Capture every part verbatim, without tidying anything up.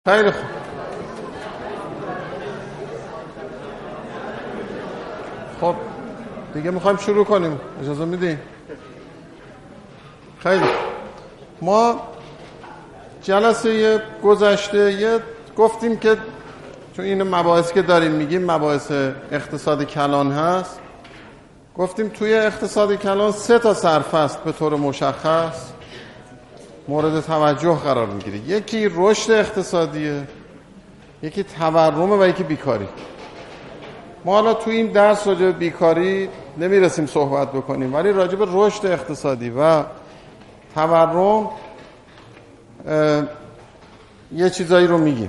خیلی خوب. خب دیگه میخوایم شروع کنیم، اجازه میدین؟ خیلی خوب. ما جلسه گذشته یه گفتیم که چون این مباحثی که داریم میگیم مباحث اقتصاد کلان هست، گفتیم توی اقتصاد کلان سه تا صرفه است به طور مشخص مورد توجه قرار میگیره. یکی رشد اقتصادیه، یکی تورمه و یکی بیکاری. ما حالا تو این درس راجع به بیکاری نمیرسیم صحبت بکنیم، ولی راجع به رشد اقتصادی و تورم یه چیزایی رو میگیم.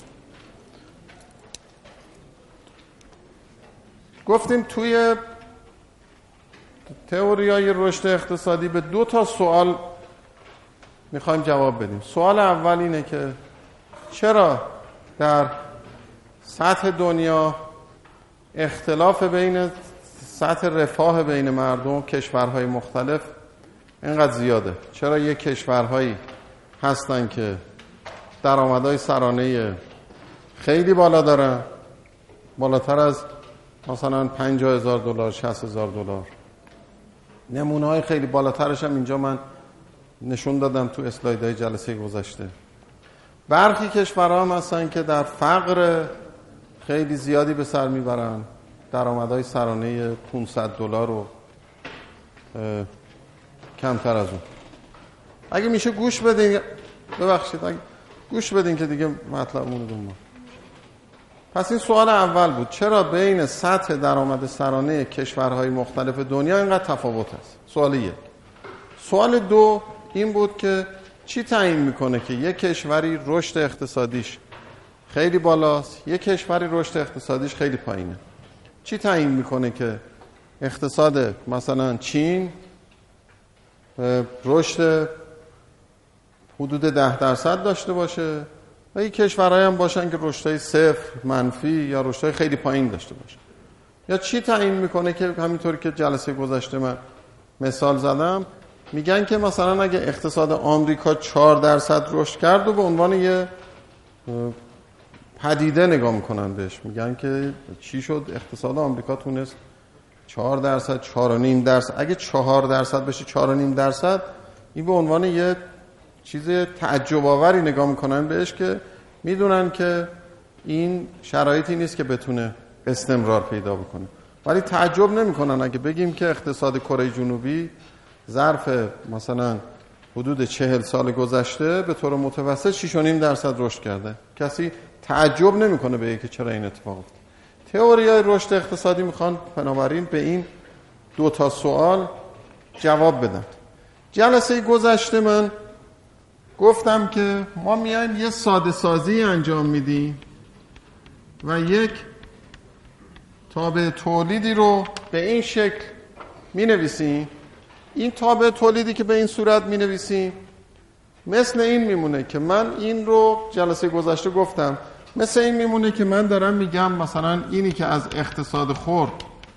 گفتیم توی تئوریای رشد اقتصادی به دو تا سوال میخوایم جواب بدیم. سوال اول اینه که چرا در سطح دنیا اختلاف بین سطح رفاه بین مردم کشورهای مختلف اینقدر زیاده؟ چرا یک کشورهایی هستن که درآمدهای سرانه خیلی بالا دارن، بالاتر از مثلا پنجاه هزار دلار، شصت هزار دلار، نمونه های خیلی بالاترش هم اینجا من نشون دادم تو اسلایدهای جلسه گذشته. برخی کشورها هم هستن که در فقر خیلی زیادی به سر میبرن، درآمدهای سرانه پانصد دلار و کمتر از اون. اگه میشه گوش بدین، ببخشید اگه گوش بدین که دیگه مطلبمون رو دونم. پس این سوال اول بود، چرا بین سطح درآمد سرانه کشورهای مختلف دنیا اینقدر تفاوت است؟ سوال یک. سوال دو این بود که چی تعیین میکنه که یک کشوری رشد اقتصادیش خیلی بالاست، یک کشوری رشد اقتصادیش خیلی پایینه؟ چی تعیین میکنه که اقتصاد مثلا چین رشد حدود ده درصد داشته باشه و یک کشورهایی هم باشن که رشدهای صفر، منفی یا رشدهای خیلی پایین داشته باشه؟ یا چی تعیین میکنه که همینطوری که جلسه گذشته من مثال زدم، میگن که مثلا اگه اقتصاد آمریکا چهار درصد رشد کرد و به عنوان یه پدیده نگاه میکنن بهش، میگن که چی شد اقتصاد آمریکا تونست چهار درصد، چهار و نیم درصد، اگه چهار درصد بشه چهار و نیم درصد، این به عنوان یه چیز تعجب آوری نگاه میکنن بهش که میدونن که این شرایطی نیست که بتونه استمرار پیدا بکنه. ولی تعجب نمیکنن اگه بگیم که اقتصاد کره جنوبی ظرف مثلا حدود چهل سال گذشته به طور متوسط شش و نیم درصد رشد کرده. کسی تعجب نمیکنه به اینکه چرا این اتفاق افتاد. تئوریای رشد اقتصادی میخوان بنابراین به این دو تا سوال جواب بدن. جلسه گذشته من گفتم که ما میایم یه ساده سازی انجام میدیم و یک تابع تولیدی رو به این شکل مینویسیم. این تابع تولیدی که به این صورت مینویسیم مثل این میمونه که من این رو جلسه گذشته گفتم، مثل این میمونه که من دارم میگم مثلا اینی که از اقتصاد خرد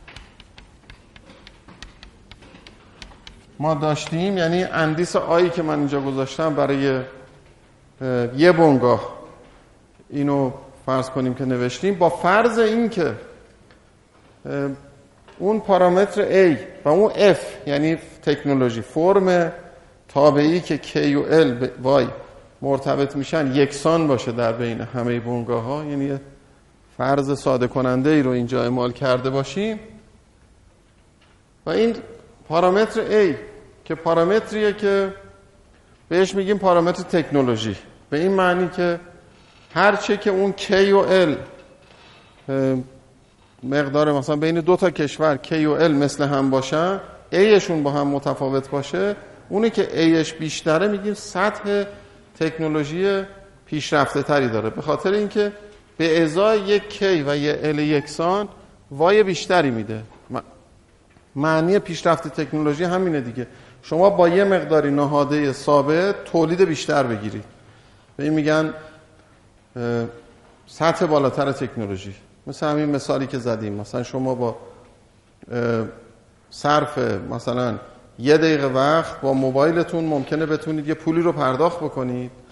ما داشتیم، یعنی اندیس آیی که من اینجا گذاشتم برای یه بنگاه، اینو فرض کنیم که نوشتیم با فرض این که اون پارامتر A و اون F یعنی تکنولوژی فرم تابعی که K و L به Y مرتبط میشن یکسان باشه در بین همه بنگاه ها، یعنی فرض ساده کننده ای رو اینجا اعمال کرده باشیم و این پارامتر A که پارامتریه که بهش میگیم پارامتر تکنولوژی، به این معنی که هرچه که اون K و L مقدار مثلا بین دو تا کشور K و L مثل هم باشن، A شون با هم متفاوت باشه، اونی که Aش بیشتره میگیم سطح تکنولوژی پیشرفته تری داره، به خاطر اینکه به ازای یک K و یک L یکسان وای بیشتری میده. معنی پیشرفت تکنولوژی همینه دیگه، شما با یه مقداری نهاده ثابت تولید بیشتر بگیرید، به این میگن سطح بالاتر تکنولوژی. مثل همین مثالی که زدیم، مثلا شما با صرف مثلا یه دقیقه وقت با موبایلتون ممکنه بتونید یه پولی رو پرداخت بکنید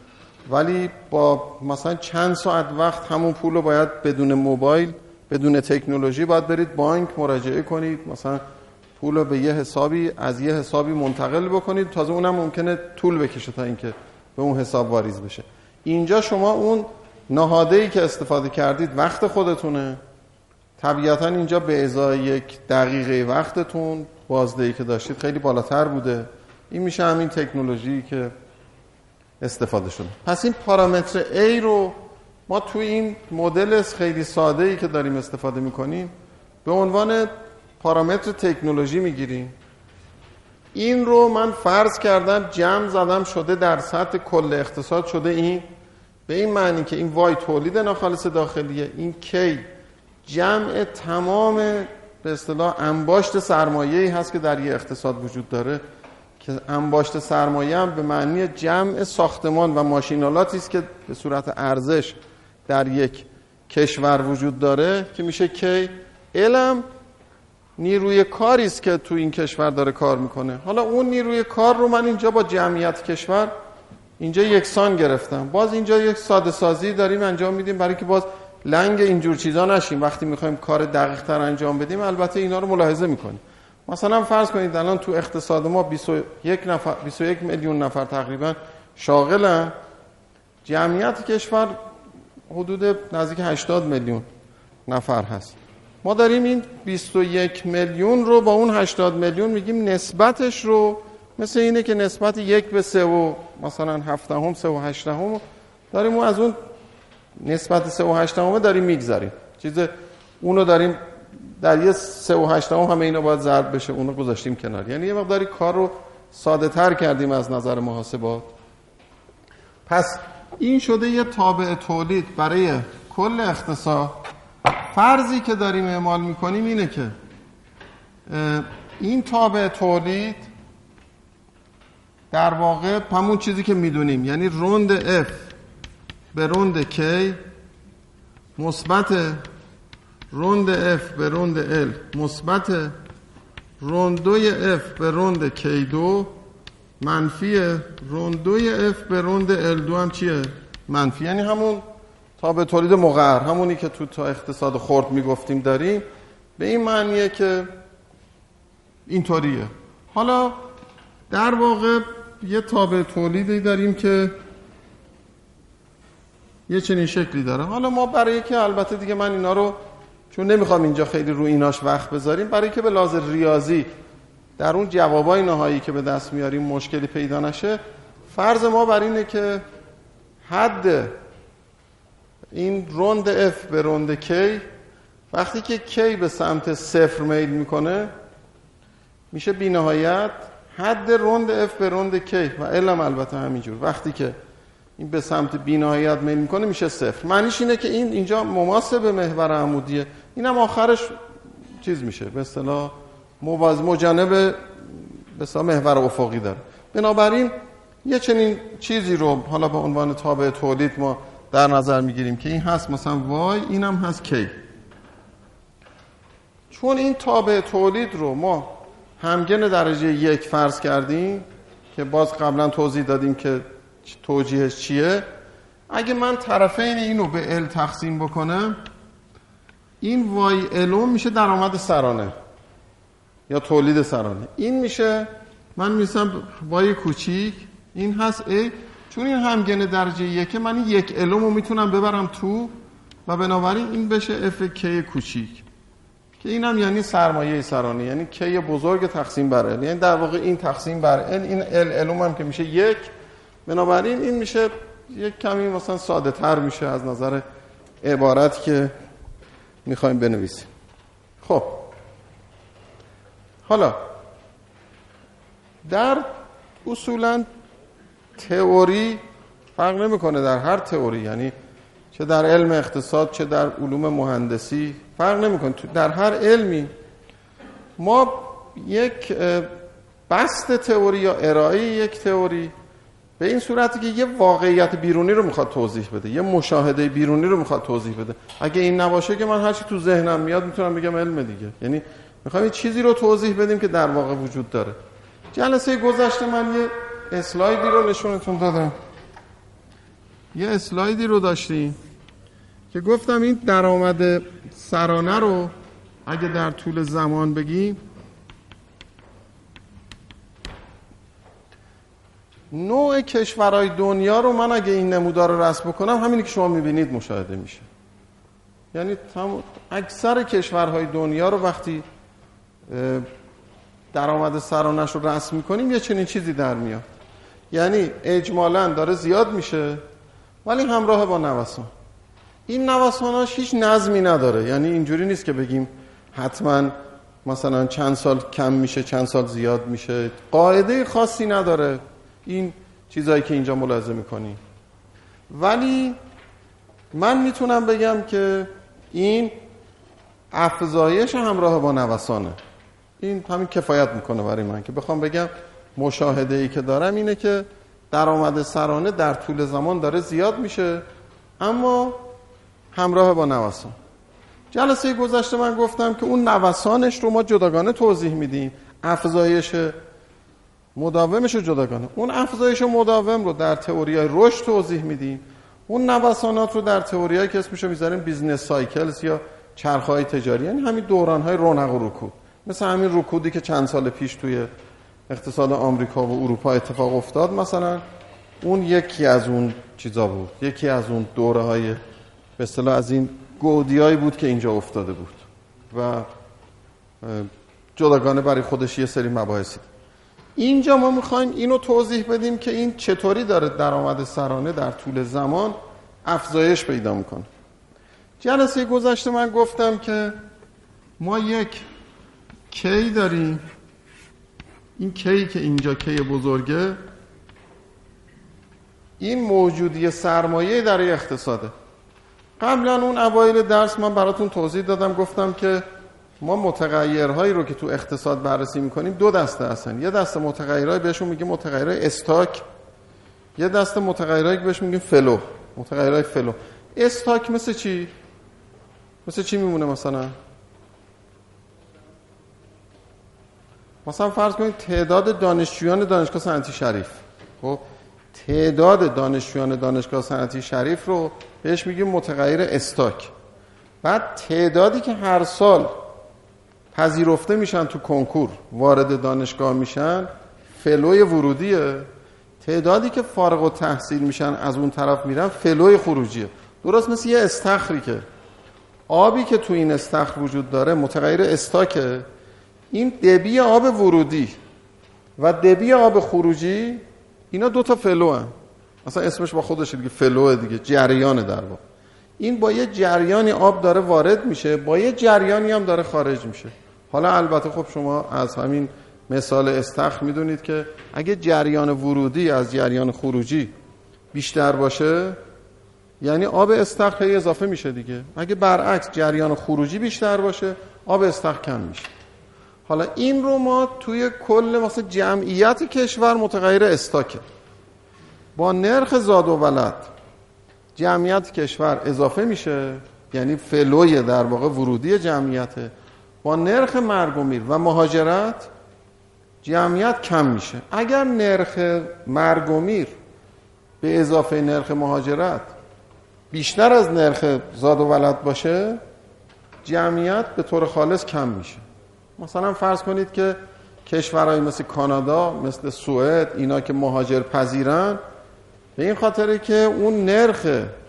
ولی با مثلا چند ساعت وقت همون پول رو باید بدون موبایل، بدون تکنولوژی باید برید بانک مراجعه کنید، مثلا پول رو به یه حسابی از یه حسابی منتقل بکنید، تازه اونم ممکنه طول بکشه تا اینکه به اون حساب واریز بشه. اینجا شما اون نهاده‌ای که استفاده کردید وقت خودتونه، طبیعتا اینجا به ازای یک دقیقه وقتتون بازدهی که داشتید خیلی بالاتر بوده. این میشه همین تکنولوژی که استفاده شده. پس این پارامتر A رو ما توی این مدل خیلی ساده‌ای که داریم استفاده میکنیم به عنوان پارامتر تکنولوژی میگیریم. این رو من فرض کردم جمع زدم شده در سطح کل اقتصاد شده این، به این معنی که این وای تولید ناخالص داخلیه، این کی جمع تمام به اصطلاح انباشت سرمایه‌ای هست که در یه اقتصاد وجود داره، که انباشت سرمایه هم به معنی جمع ساختمان و ماشینالاتی است که به صورت ارزش در یک کشور وجود داره که میشه کی. علم نیروی کاری است که تو این کشور داره کار میکنه. حالا اون نیروی کار رو من اینجا با جمعیت کشور اینجا یکسان گرفتم. باز اینجا یک ساده سازی داریم انجام میدیم برای که باز لنگ اینجور چیزا نشیم. وقتی میخوایم کار دقیق تر انجام بدیم البته اینا رو ملاحظه میکنیم. مثلا فرض کنید الان تو اقتصاد ما بیست و یک نفر بیست و یک میلیون نفر تقریبا شاغلن، جمعیت کشور حدود نزدیک هشتاد میلیون نفر هست. ما داریم این بیست و یک میلیون رو با اون هشتاد میلیون میگیم نسبتش رو مثل اینه که نسبت یک به سه و مثلا هفتهم سه و هشتهم داریم و از اون نسبت سه و هشتهم داریم میگذاریم، چیز اونو داریم در یه سه و هشتهم همه اینا باید ضرب بشه، اونو گذاشتیم کنار. یعنی یه مقداری کار رو ساده تر کردیم از نظر محاسبات. پس این شده یه تابع تولید برای کل اقتصاد. فرضی که داریم اعمال میکنیم اینه که این تابع تولید در واقع همون چیزی که میدونیم، یعنی روند F به روند K مثبت روند F به روند L مثبت روندوی F به روند کی دو منفی روندوی F به روند ال دو هم چیه؟ منفی. یعنی همون تابع تولید مقرر، همونی که تو تا اقتصاد خرد میگفتیم داریم، به این معنیه که اینطوریه. حالا در واقع یه تابع تولیدی داریم که یه چنین شکلی داره. حالا ما برای که البته دیگه من اینا رو چون نمیخوام اینجا خیلی رو ایناش وقت بذاریم، برای که به لحاظ ریاضی در اون جوابای نهایی که به دست میاریم مشکلی پیدا نشه، فرض ما بر اینه که حد این روند F به روند K وقتی که K به سمت صفر میل میکنه میشه بی نهایت، حد روند F به روند K و L هم البته همینجور وقتی که این به سمت بی نهایت میل میکنه میشه صفر. معنیش اینه که این اینجا مماس به محور عمودیه، اینم آخرش چیز میشه به اصطلاح موازی مجانب به اصطلاح محور افقی داره. بنابراین یه چنین چیزی رو حالا به عنوان تابع تولید ما در نظر میگیریم که این هست مثلا y، اینم هست k. چون این تابع تولید رو ما همگن درجه یک فرض کردیم که باز قبلا توضیح دادیم که توجیهش چیه، اگه من طرفین اینو به L تقسیم بکنم این وای الوم میشه درآمد سرانه یا تولید سرانه. این میشه من میسم وای کوچیک، این هست A. چون این همگن درجه یکه من این یک الوم رو میتونم ببرم تو و بنابراین این بشه F K کوچیک که اینم یعنی سرمایه سرانه، یعنی K بزرگ تقسیم بر L، یعنی در واقع این تقسیم بر L، این L الوم هم که میشه یک، بنابراین این میشه یک کمی مثلا ساده تر میشه از نظر عبارت که میخوایم بنویسیم. خب حالا در اصولا تئوری فرق نمیکنه، در هر تئوری، یعنی چه در علم اقتصاد چه در علوم مهندسی فرق نمیکنه، در هر علمی ما یک بسط تئوری یا ارائه یک تئوری به این صورتی که یه واقعیت بیرونی رو میخواد توضیح بده، یه مشاهده بیرونی رو میخواد توضیح بده. اگه این نباشه که من هر چی تو ذهنم میاد میتونم بگم علم دیگه. یعنی میخوایم یه چیزی رو توضیح بدیم که در واقع وجود داره. جلسه گذشته من یه اسلایدی رو نشونتون دادم یه اسلایدی رو داشتیم که گفتم این درآمد سرانه رو اگه در طول زمان بگیم، نوع کشورهای دنیا رو من اگه این نمودار رو رسم بکنم، همینی که شما میبینید مشاهده میشه. یعنی اکثر کشورهای دنیا رو وقتی درآمد سرانه‌اش رو رسم میکنیم یه چنین چیزی در میاد. یعنی اجمالاً داره زیاد میشه ولی همراه با نوسان. این نوساناش هیچ نظمی نداره. یعنی اینجوری نیست که بگیم حتما مثلا چند سال کم میشه چند سال زیاد میشه، قاعده خاصی نداره این چیزایی که اینجا ملاحظه میکنیم. ولی من میتونم بگم که این افزایش همراه با نوسانه. این همین کفایت میکنه برای من که بخوام بگم مشاهده ای که دارم اینه که درآمد سرانه در طول زمان داره زیاد میشه اما همراه با نوسان. جلسه گذشته من گفتم که اون نوسانش رو ما جداگانه توضیح میدیم، افزایش مداومش رو جداگانه. اون افزایش مداوم رو در تئوریای رشد توضیح میدیم، اون نوسانات رو در تئوریایی که اسمشو میذاریم بیزنس سایکلز یا چرخه‌های تجاری، یعنی همین دوران‌های رونق و رکود، مثل همین رکودی که چند سال پیش توی اقتصاد آمریکا و اروپا اتفاق افتاد، مثلا اون یکی از اون چیزا بود، یکی از اون دوره‌های به اصطلاح از این گودیایی بود که اینجا افتاده بود و جداگانه برای خودش یه سری مباحثی. اینجا ما میخوایم اینو توضیح بدیم که این چطوری داره درآمد سرانه در طول زمان افزایش پیدا میکنه. جلسه گذشته من گفتم که ما یک کی داریم، این کی که اینجا کی بزرگه، این موجودی سرمایه در اقتصاده. قبلا اون اوایل درس من براتون توضیح دادم، گفتم که ما متغیرهایی رو که تو اقتصاد بررسی میکنیم دو دسته هستن. یه دسته متغیرهای بهشون میگیم متغیرهای استاک، یه دسته متغیرهایی که بهشون میگیم فلو، متغیرهای فلو. استاک مثل چی؟ مثل چی میمونه؟ مثلا مثلا فرض کنید تعداد دانشجویان دانشگاه صنعتی شریف، خب تعداد دانشجویان دانشگاه صنعتی شریف رو بهش میگیم متغیر استاک. بعد تعدادی که هر سال پذیرفته میشن تو کنکور وارد دانشگاه میشن فلوی ورودیه، تعدادی که فارغ التحصیل میشن از اون طرف میرن فلوی خروجیه. درست مثل یه استخری که آبی که تو این استخر وجود داره متغیر استاکه، این دبی آب ورودی و دبی آب خروجی اینا دوتا فلو هن. مثلا اسمش با خودشه دیگه، فلوه دیگه، جریانه در واقع. این با یه جریانی آب داره وارد میشه، با یه جریانی هم داره خارج میشه. حالا البته خب شما از همین مثال استخر میدونید که اگه جریان ورودی از جریان خروجی بیشتر باشه یعنی آب استخر هی اضافه میشه دیگه. اگه برعکس جریان خروجی بیشتر باشه آب استخر کم میشه. حالا این رو ما توی کل مثلا جمعیت کشور متغیر استاکه. با نرخ زاد و ولد جمعیت کشور اضافه میشه، یعنی فلوی در واقع ورودی جمعیته. با نرخ مرگ و میر و مهاجرت جمعیت کم میشه. اگر نرخ مرگ و میر به اضافه نرخ مهاجرت بیشتر از نرخ زاد و ولد باشه جمعیت به طور خالص کم میشه. مثلا فرض کنید که کشورهای مثل کانادا، مثل سوئد، اینا که مهاجر پذیرن، به این خاطره که اون نرخ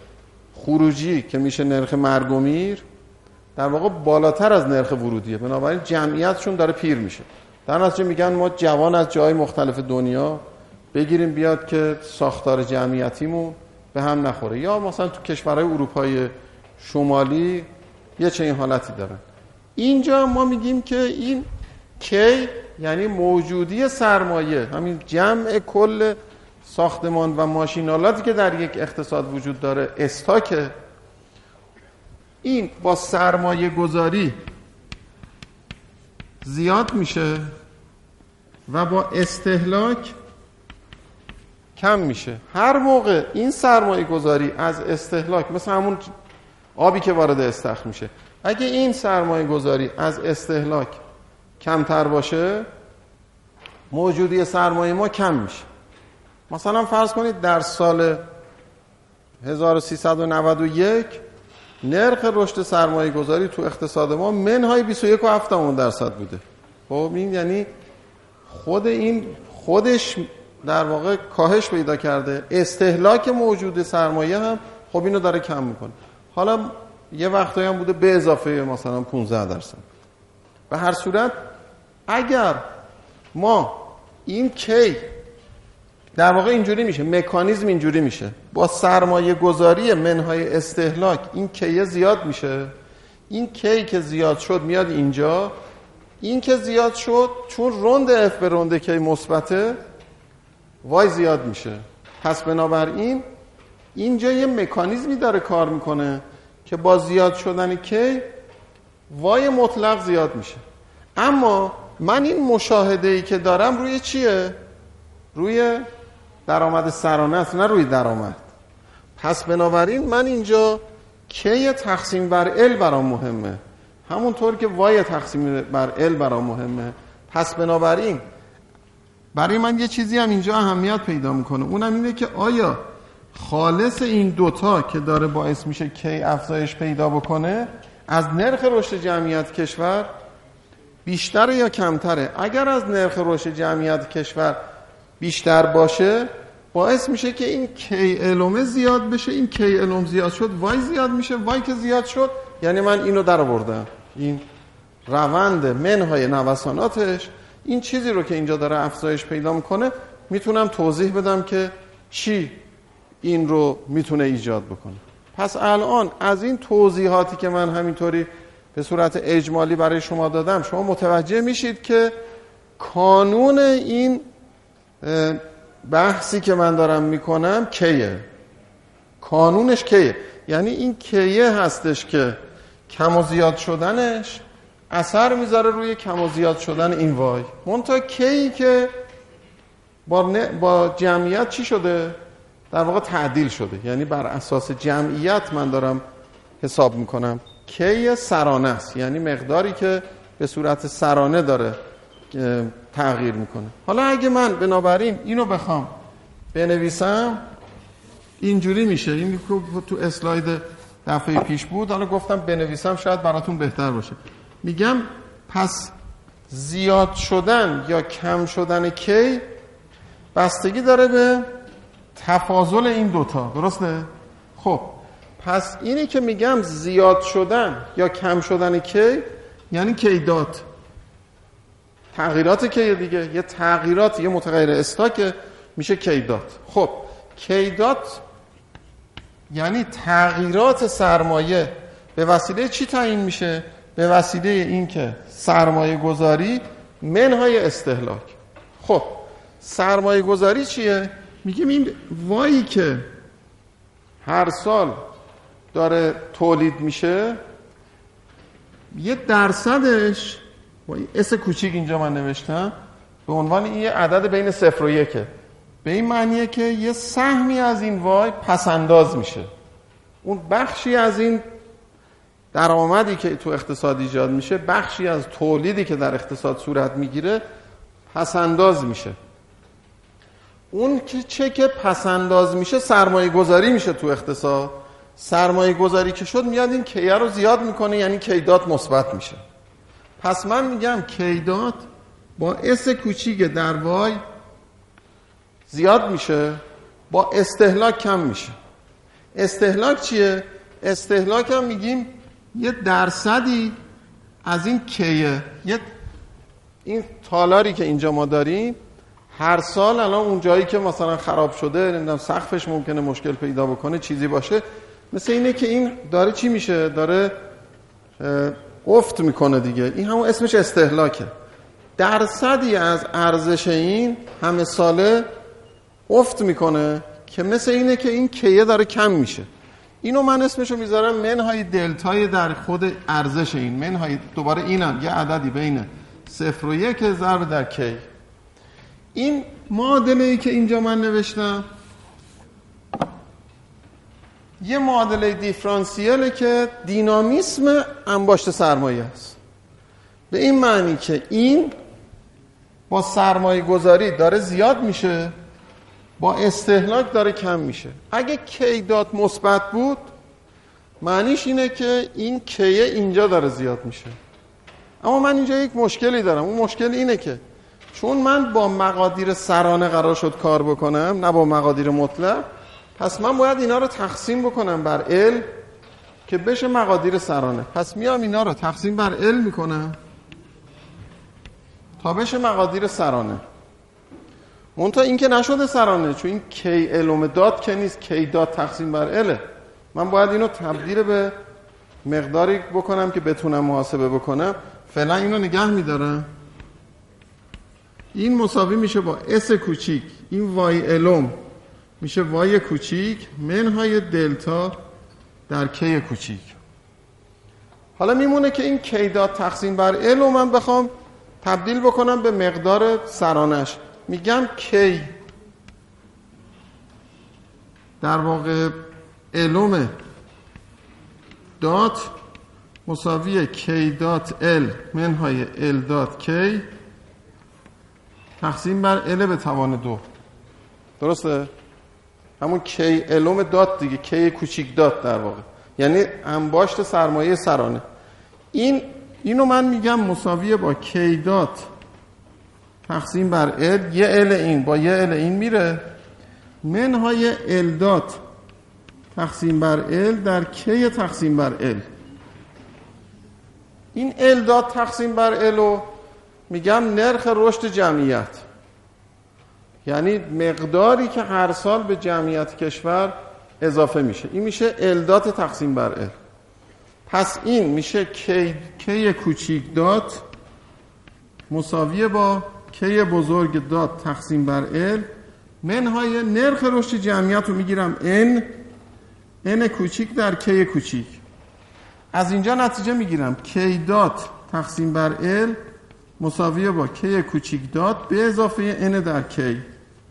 خروجی که میشه نرخ مرگ و میر در واقع بالاتر از نرخ ورودیه، بنابراین جمعیتشون داره پیر میشه. در نتیجه میگن ما جوان از جای مختلف دنیا بگیریم بیاد که ساختار جمعیتیمون به هم نخوره. یا مثلا تو کشورهای اروپای شمالی یه چنین حالتی دارن. اینجا ما میگیم که این کی یعنی موجودی سرمایه، همین جمع کل ساختمان و ماشینالاتی که در یک اقتصاد وجود داره استاکه. این با سرمایه گذاری زیاد میشه و با استهلاک کم میشه. هر موقع این سرمایه گذاری از استهلاک، مثل همون آبی که وارد استخر میشه، اگه این سرمایه گذاری از استهلاک کمتر باشه موجودی سرمایه ما کم میشه. مثلا فرض کنید در سال هزار و سیصد و نود و یک نرخ رشد سرمایه گذاری تو اقتصاد ما منهای بیست و یک و هفت دهم درصد بوده. خب این یعنی خود این خودش در واقع کاهش پیدا کرده. استهلاک موجود سرمایه هم خب اینو داره کم میکنه. حالا یه وقتایی هم بوده به اضافه مثلا پانزده درصد. به هر صورت اگر ما این کی در واقع اینجوری میشه، مکانیزم اینجوری میشه، با سرمایه گذاری منهای استهلاک این کی زیاد میشه، این کی که زیاد شد میاد اینجا، این که زیاد شد چون روند اف به روند کی مثبته وای زیاد میشه. پس بنابراین اینجا یه مکانیزمی داره کار میکنه که با زیاد شدن کی وای مطلق زیاد میشه. اما من این مشاهده‌ای که دارم روی چیه؟ روی درآمد سرانه است، نه روی درآمد. پس بنابراین من اینجا کی تقسیم بر ال برام مهمه، همونطور که وای تقسیم بر ال برام مهمه. پس بنابراین برای من یه چیزی هم اینجا اهمیت پیدا میکنه، اونم اینه که آیا خالص این دوتا که داره باعث میشه کی افزایش پیدا بکنه از نرخ رشد جمعیت کشور بیشتره یا کمتره. اگر از نرخ رشد جمعیت کشور بیشتر باشه باعث میشه که این کی الومه زیاد بشه، این کی الوم زیاد شد وای زیاد میشه، وای که زیاد شد یعنی من اینو در آوردم، این روند منهای نوساناتش این چیزی رو که اینجا داره افزایش پیدا میکنه میتونم توضیح بدم که چی این رو میتونه ایجاد بکنه. پس الان از این توضیحاتی که من همینطوری به صورت اجمالی برای شما دادم شما متوجه میشید که کانون این بحثی که من دارم میکنم کیه، کانونش کیه، یعنی این کیه هستش که کم و زیاد شدنش اثر میذاره روی کم و زیاد شدن این وای. منتها کی که با, با جمعیت چی شده؟ در واقع تعدیل شده، یعنی بر اساس جمعیت من دارم حساب میکنم. کی سرانه است، یعنی مقداری که به صورت سرانه داره تغییر میکنه. حالا اگه من بنابراین اینو بخوام بنویسم اینجوری میشه، این تو اسلاید دفعه پیش بود، حالا گفتم بنویسم شاید براتون بهتر باشه. میگم پس زیاد شدن یا کم شدن کی بستگی داره به تفاضل این دوتا، درسته؟ خب پس اینی که میگم زیاد شدن یا کم شدن کی یعنی کی دات، تغییرات کی دیگه، یه تغییرات یه متغیر استاک میشه کی دات. خب کی دات یعنی تغییرات سرمایه به وسیله چی تعیین میشه؟ به وسیله این که سرمایه گذاری منهای استهلاک. خب سرمایه گذاری چیه؟ میگیم این وایی که هر سال داره تولید میشه یه درصدش با این اس کوچیک اینجا من نوشتم به عنوان این یه عدد بین صفر و یکه، به این معنیه که یه سهمی از این وای پس انداز میشه، اون بخشی از این درآمدی که تو اقتصاد ایجاد میشه، بخشی از تولیدی که در اقتصاد صورت میگیره پس انداز میشه. اون که چه که پس انداز میشه سرمایه گذاری میشه تو اقتصاد. سرمایه گذاری که شد میاد این کیه رو زیاد میکنه، یعنی کیدات مثبت میشه. پس من میگم کیدات با اس کوچیک در وای زیاد میشه، با استهلاک کم میشه. استهلاک چیه؟ استهلاک هم میگیم یه درصدی از این کیه، یه این تالاری که اینجا ما داریم هر سال الان اون جایی که مثلا خراب شده، نمیدونم سقفش ممکنه مشکل پیدا بکنه چیزی باشه، مثل اینه که این داره چی میشه؟ داره افت میکنه دیگه. این همون اسمش استهلاکه. درصدی از ارزش این همه ساله افت میکنه که مثل اینه که این کیه داره کم میشه. اینو من اسمشو میذارم منهای دلتای در خود ارزش این. منهای دوباره اینم یه عددی بین صفر و یک ضرب در کی. این معادله‌ای که اینجا من نوشتم یه معادله دیفرانسیله که دینامیسم انباشت سرمایه است. به این معنی که این با سرمایه گذاری داره زیاد میشه با استهلاک داره کم میشه. اگه کی دات مثبت بود معنیش اینه که این کیه اینجا داره زیاد میشه. اما من اینجا یک مشکلی دارم. اون مشکل اینه که چون من با مقادیر سرانه قرار شد کار بکنم نه با مقادیر مطلق، پس من باید اینا رو تقسیم بکنم بر ال که بشه مقادیر سرانه. پس میام اینا رو تقسیم بر ال میکنم تا بشه مقادیر سرانه. منتها این که نشده سرانه، چون این کی الوم دات که نیست، کی دات تقسیم بر اله. من باید اینو تبدیل به مقداری بکنم که بتونم محاسبه بکنم. فعلا اینو نگه میدارم. این مساوی میشه با اس کوچیک، این وای الوم میشه وای کوچیک منهای دلتا در کی کوچیک. حالا میمونه که این کی دات تقسیم بر ال رو من بخوام تبدیل بکنم به مقدار سرانش. میگم کی در واقع الوم دات مساوی کی دات ال منهای ال دات کی تقسیم بر ال به توان دو. درسته؟ همون کی الوم دات دیگه، کی کوچیک دات در واقع، یعنی انباشت سرمایه سرانه. این اینو من میگم مساویه با کی دات تقسیم بر ال، یه ال این با یه ال این میره منهای ال دات تقسیم بر ال در کی تقسیم بر ال. این ال دات تقسیم بر ال میگم نرخ رشد جمعیت، یعنی مقداری که هر سال به جمعیت کشور اضافه میشه. این میشه ال دات تقسیم بر ال. پس این میشه کی کی کوچیک دات مساویه با کی بزرگ دات تقسیم بر ال منهای نرخ رشد جمعیت رو میگیرم n n کوچیک در کی کوچیک. از اینجا نتیجه میگیرم کی دات تقسیم بر ال مساویه با کی کوچیک دات به اضافه n در کی.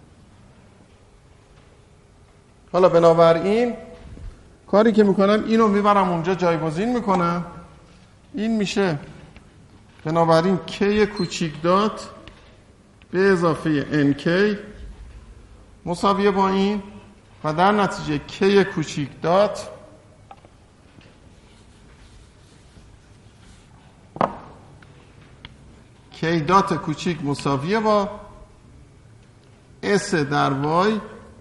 حالا بنابراین کاری که میکنم اینو میبرم اونجا جایگزین میکنم. این میشه بنابراین کی کوچیک دات به اضافه nk مساویه با این و در نتیجه کی کوچیک دات کی دات کوچیک مساویه با s در y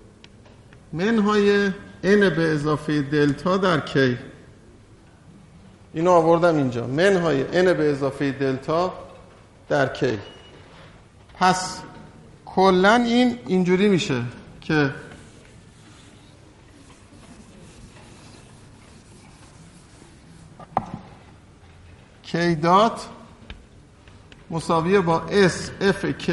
منهای n به اضافه دلتا در k. اینو آوردم اینجا منهای n به اضافه دلتا در k. پس کلا این اینجوری میشه که k دات مساویه با s f k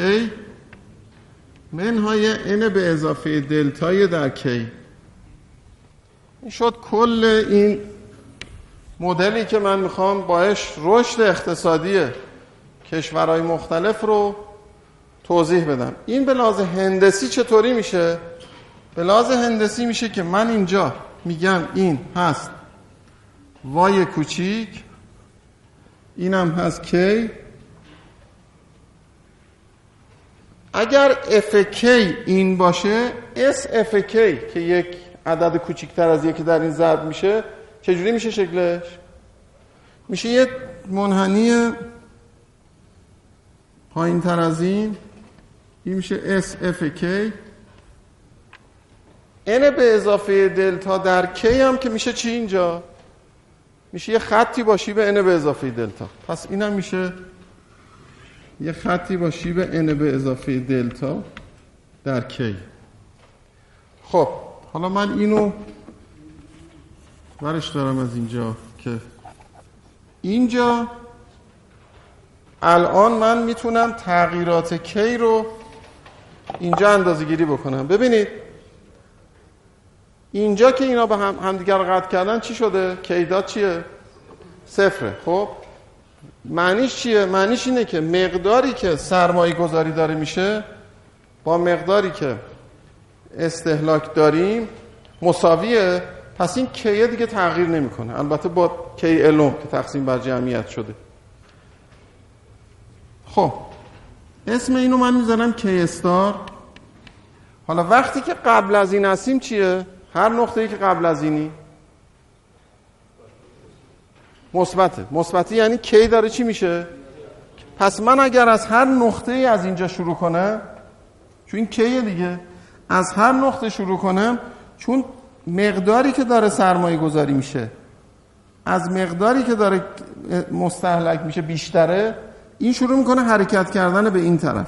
منهای n به اضافه دلتای در k. این شد کل این مدلی که من میخوام باش رشد اقتصادی کشورهای مختلف رو توضیح بدم. این به لحاظ هندسی چطوری میشه؟ به لحاظ هندسی میشه که من اینجا میگم این هست وای کوچیک، اینم هست کی. اگر اف کی این باشه اس اف کی که یک عدد کوچیکتر از یکی در این ضرب میشه چجوری میشه شکلش؟ میشه یه منحنی پایین تر از این. این میشه اس اف کی n به اضافه دلتا در k هم که میشه چی اینجا؟ میشه یه خطی با شیب n به اضافه دلتا. پس اینم میشه یه خطی با شیب n به اضافه دلتا در k. خب حالا من اینو برش دارم از اینجا که اینجا الان من میتونم تغییرات k رو اینجا اندازه گیری بکنم. ببینید اینجا که اینا به هم همدیگر قطع کردن چی شده؟ k دات چیه؟ صفره. خب معنیش چیه؟ معنیش اینه که مقداری که سرمایه گذاری داره میشه با مقداری که استهلاک داریم مساویه. پس این k دیگه تغییر نمیکنه، البته با k الوم که تقسیم بر جمعیت شده. خب اسم اینو من میذارم k استار. حالا وقتی که قبل از این هستیم چیه؟ هر نقطه‌ای که قبل از اینی مثبته. مثبتی یعنی کی داره چی میشه؟ پس من اگر از هر نقطه‌ای از اینجا شروع کنم، چون این کیه دیگه، از هر نقطه شروع کنم، چون مقداری که داره سرمایه گذاری میشه از مقداری که داره مستهلک میشه بیشتره، این شروع میکنه حرکت کردن به این طرف،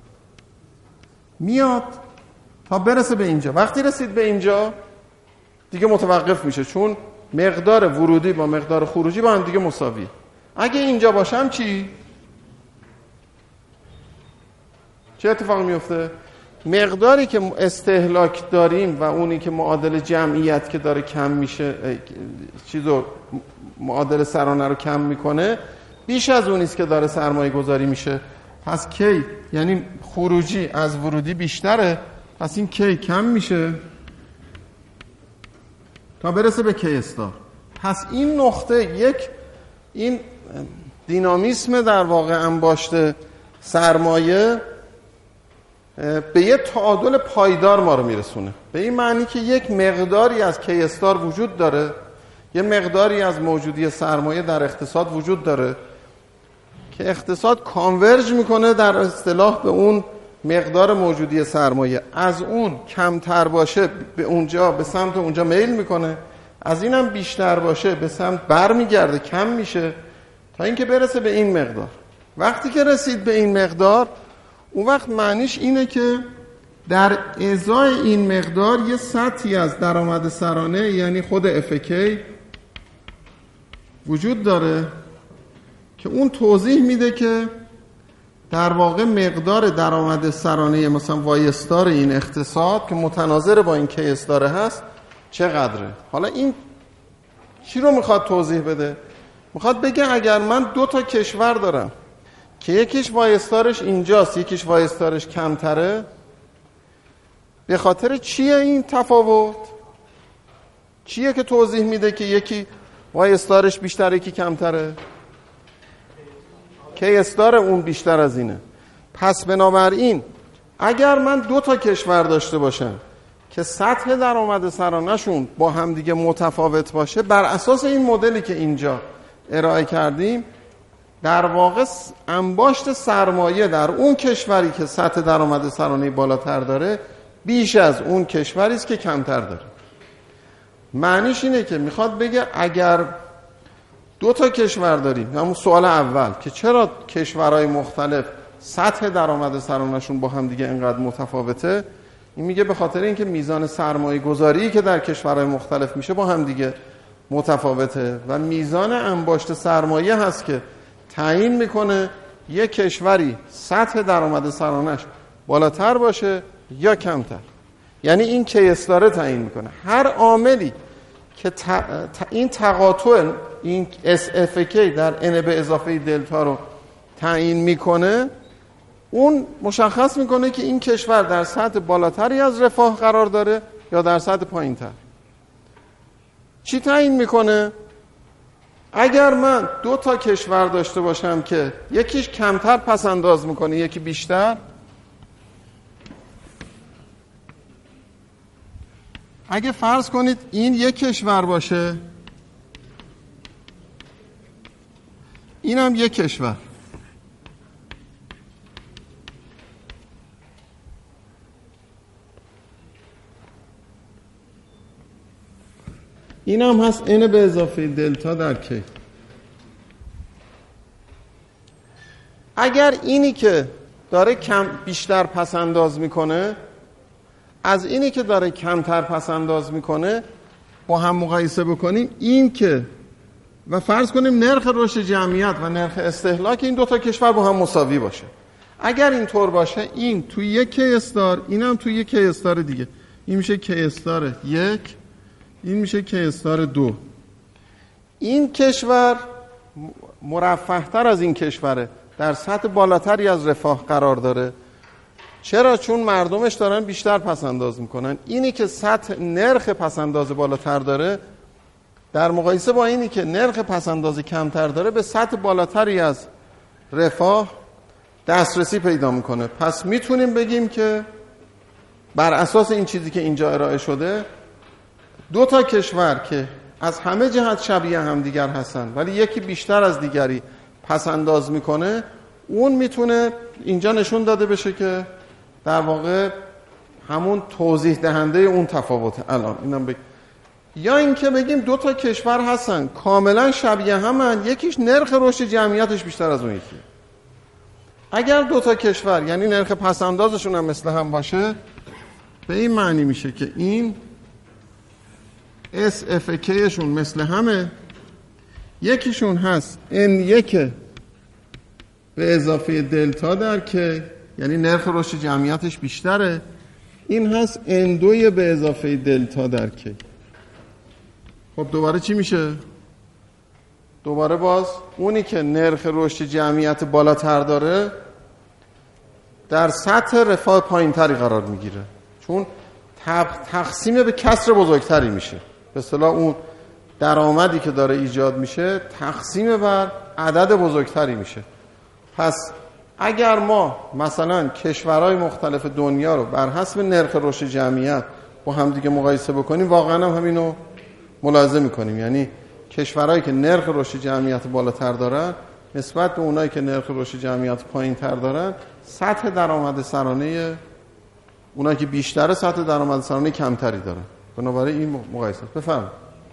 میاد تا برسه به اینجا. وقتی رسید به اینجا دیگه متوقف میشه، چون مقدار ورودی با مقدار خروجی با هم دیگه مساویه. اگه اینجا باشم چی؟ چه اتفاقی میفته؟ مقداری که استهلاک داریم و اونی که معادل جمعیت که داره کم میشه، چیزو معادل سرانه رو کم میکنه، بیش از اونیست که داره سرمایه گذاری میشه. پس کی یعنی خروجی از ورودی بیشتره، پس این کی کم میشه تا برسه به کی استار. پس این نقطه یک، این دینامیسم در واقع انباشت سرمایه به یه تعادل پایدار ما رو میرسونه. به این معنی که یک مقداری از کی استار وجود داره، یه مقداری از موجودی سرمایه در اقتصاد وجود داره که اقتصاد کانورج میکنه در اصطلاح به اون مقدار موجودی سرمایه. از اون کمتر باشه به اونجا، به سمت اونجا میل میکنه، از اینم بیشتر باشه به سمت بر میگرده، کم میشه تا اینکه برسه به این مقدار. وقتی که رسید به این مقدار، اون وقت معنیش اینه که در ازای این مقدار یه سطحی از درآمد سرانه یعنی خود اف کی وجود داره که اون توضیح میده که در واقع مقدار درآمد سرانه مثلا وای استار این اقتصاد که متناظر با این کی استار هست چقدره. حالا این چی رو میخواد توضیح بده؟ میخواد بگه اگر من دو تا کشور دارم که یکیش وای استارش اینجاست، یکیش وای استارش کمتره، به خاطر چیه این تفاوت؟ چیه که توضیح میده که یکی وای استارش بیشتره یکی کمتره؟ کی استار اون بیشتر از اینه. پس بنابراین اگر من دو تا کشور داشته باشم که سطح درآمد سرانه‌شون با هم دیگه متفاوت باشه، بر اساس این مدلی که اینجا ارائه کردیم، در واقع انباشت سرمایه در اون کشوری که سطح درآمد سرانه بالاتر داره بیش از اون کشوری است که کمتر داره. معنیش اینه که میخواد بگه اگر دو تا کشور داریم، همون سوال اول که چرا کشورهای مختلف سطح درآمد سرانه‌شون با هم دیگه اینقدر متفاوته، این میگه به خاطر اینکه میزان سرمایه گذاری که در کشورهای مختلف میشه با هم دیگه متفاوته و میزان انباشت سرمایه هست که تعیین میکنه یک کشوری سطح درآمد سرانه‌اش بالاتر باشه یا کمتر. یعنی این کی استاره تعیین میکنه. هر عاملی که ت... ت... این تقاطع این اس اف کی در ان به اضافه دلتا رو تعیین میکنه، اون مشخص میکنه که این کشور در سطح بالاتری از رفاه قرار داره یا در سطح پایینتر. چی تعیین میکنه؟ اگر من دو تا کشور داشته باشم که یکیش کمتر پس انداز میکنه یکی بیشتر، اگه فرض کنید این یک کشور باشه اینم یک کشور، این هم هست n به اضافه دلتا در کی. اگر اینی که داره کم بیشتر پس انداز میکنه از اینی که داره کمتر پس انداز میکنه با هم مقایسه بکنیم، این که و فرض کنیم نرخ رشد جمعیت و نرخ استهلاک این دو تا کشور با هم مساوی باشه، اگر این طور باشه این توی یک کی استار، اینم توی یک کی استار دیگه، این میشه کی استار یک، این میشه کی استار دو. این کشور مرفه‌تر از این کشوره، در سطح بالاتری از رفاه قرار داره. چرا؟ چون مردمش دارن بیشتر پس انداز میکنن. اینی که سطح نرخ پس انداز بالاتر داره در مقایسه با اینی که نرخ پس انداز کمتر داره به سطح بالاتری از رفاه دسترسی پیدا میکنه. پس میتونیم بگیم که بر اساس این چیزی که اینجا ارائه شده دو تا کشور که از همه جهت شبیه هم دیگر هستن ولی یکی بیشتر از دیگری پس انداز میکنه، اون میتونه اینجا نشون داده بشه که در واقع همون توضیح دهنده اون تفاوته. الان اینم بگیم یا اینکه بگیم دو تا کشور هستن کاملا شبیه همن، یکیش نرخ رشد جمعیتش بیشتر از اون یکی. اگر دو تا کشور یعنی نرخ پس اندازشون هم مثل هم باشه، به این معنی میشه که این اس اف کی شون مثل همه، یکیشون هست ان یک به اضافه دلتا در که یعنی نرخ رشد جمعیتش بیشتره، این هست ان دو به اضافه دلتا در که. خب دوباره چی میشه؟ دوباره باز اونی که نرخ رشد جمعیت بالاتر داره در سطح رفاه پایینتری قرار میگیره، چون تقسیم به کسر بزرگتری میشه. به اصطلاح اون درآمدی که داره ایجاد میشه تقسیم بر عدد بزرگتری میشه. پس اگر ما مثلا کشورهای مختلف دنیا رو بر حسب نرخ رشد جمعیت با هم دیگه مقایسه بکنیم، واقعا هم همینو ملاحظه میکنیم. یعنی کشورهایی که نرخ رشد جمعیت بالاتر دارن نسبت به اونایی که نرخ رشد جمعیت پایینتر دارن، سطح درآمد سرانه اونایی که بیشتره سطح درآمد سرانه کمتری دارن. بنابراین این مقایسه بفهم.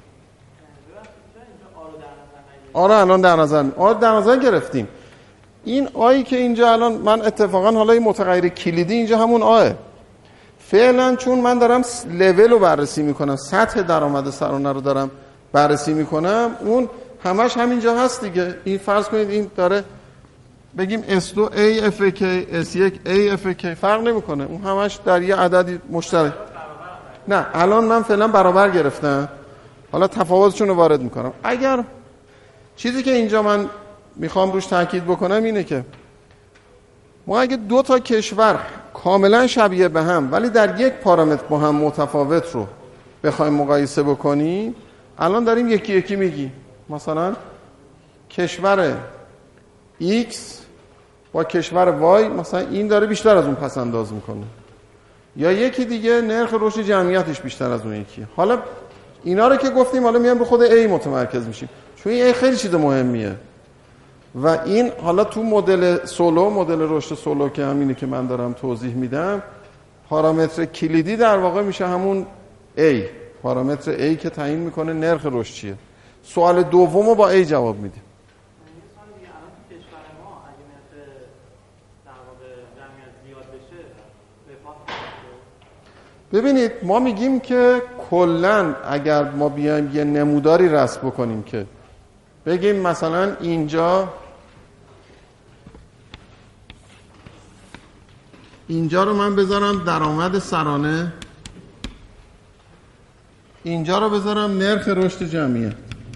آره الان در نظر آره در نظر گرفتیم. این آیی که اینجا الان من اتفاقا حالا این متغیر کلیدی اینجا همون آه فعلا، چون من دارم لول رو بررسی میکنم، سطح درآمد سرانه رو دارم بررسی میکنم، اون همش همینجا هست دیگه. این فرض کنید این داره بگیم اس دو ای اف کی اس یک ای اف کی فرق نمیکنه، اون همش در یه عددی مشترک. نه الان من فعلا برابر گرفتم، حالا تفاوتشون رو وارد میکنم. اگر چیزی که اینجا من میخوام روش تاکید بکنم اینه که ما اگه دو تا کشور کاملا شبیه به هم ولی در یک پارامتر با هم متفاوت رو بخوایم مقایسه بکنیم، الان داریم یکی یکی میگیم مثلا کشور X با کشور Y مثلا این داره بیشتر از اون پس انداز میکنه، یا یکی دیگه نرخ رشد جمعیتش بیشتر از اون یکی. حالا اینا رو که گفتیم حالا میام رو خود A متمرکز میشیم، چون این A خیلی چیز مهمیه و این حالا تو مدل سولو، مدل رشد سولو که همینه که من دارم توضیح میدم، پارامتر کلیدی در واقع میشه همون A، پارامتر A که تعیین میکنه نرخ رشد چیه. سوال دومو با A جواب میدیم. ببینید ما میگیم که کلن اگر ما بیایم یه نموداری رسم بکنیم که بگیم مثلا اینجا اینجا رو من بذارم درآمد سرانه، اینجا رو بذارم نرخ رشد جمعیت.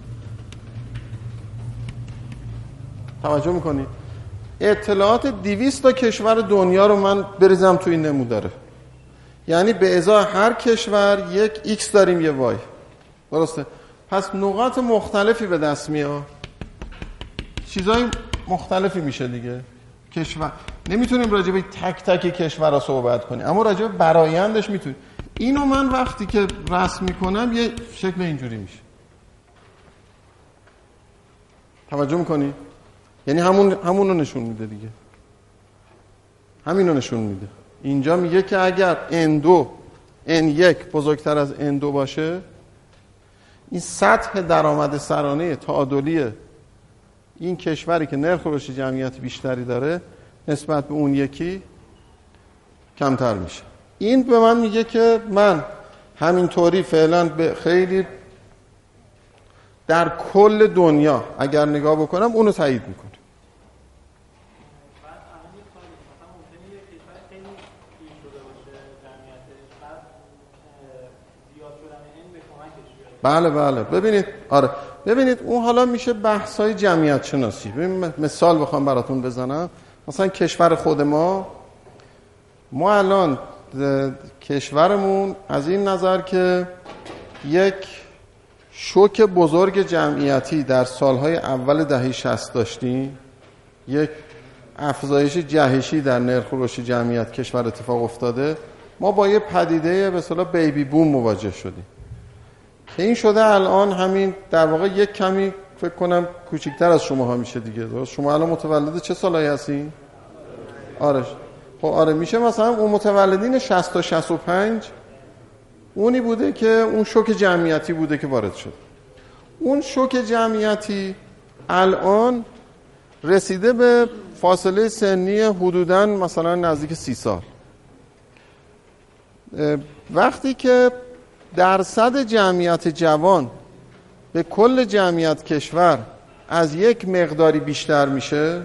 توجه میکنید؟ اطلاعات دویست تا کشور دنیا رو من بریزم تو این نموداره، یعنی به ازای هر کشور یک ایکس داریم یه وای، درسته؟ پس نقاط مختلفی به دست میاد، چیزای مختلفی میشه دیگه. کشور نمیتونیم راجع به تک تک کشورها صحبت کنیم، اما راجع به برآیندش میتونیم. اینو من وقتی که رسم میکنم یه شکل اینجوری میشه. توجه میکنی؟ یعنی همون همونو نشون میده دیگه، همینو نشون میده. اینجا میگه که اگر ان دو ان یک بزرگتر از ان دو باشه، این سطح درآمد سرانه تعادلی این کشوری که نرخ رشد جمعیت بیشتری داره نسبت به اون یکی کمتر میشه. این به من میگه که من همینطوری فعلا به خیلی در کل دنیا اگر نگاه بکنم اونو تایید میکنه. بله بله ببینید، آره ببینید اون حالا میشه بحث‌های جمعیت شناسی. ببین مثال بخوام براتون بزنم، مثلا کشور خود ما ما الان کشورمون از این نظر که یک شوک بزرگ جمعیتی در سالهای اول دهه شصت داشتیم، یک افزایش جهشی در نرخ رشد جمعیت کشور اتفاق افتاده، ما با یه پدیده به اصطلاح بیبی بوم مواجه شدیم که این شده الان همین در واقع یک کمی فکر کنم کوچیک‌تر از شما ها میشه دیگه. درست شما الان متولد چه سالایی هستین؟ آره خب آره میشه مثلا اون متولدین شصت تا شصت و پنج اونی بوده که اون شوک جمعیتی بوده که وارد شد. اون شوک جمعیتی الان رسیده به فاصله سنی حدوداً مثلا نزدیک سی سال. وقتی که درصد جمعیت جوان به کل جمعیت کشور از یک مقداری بیشتر میشه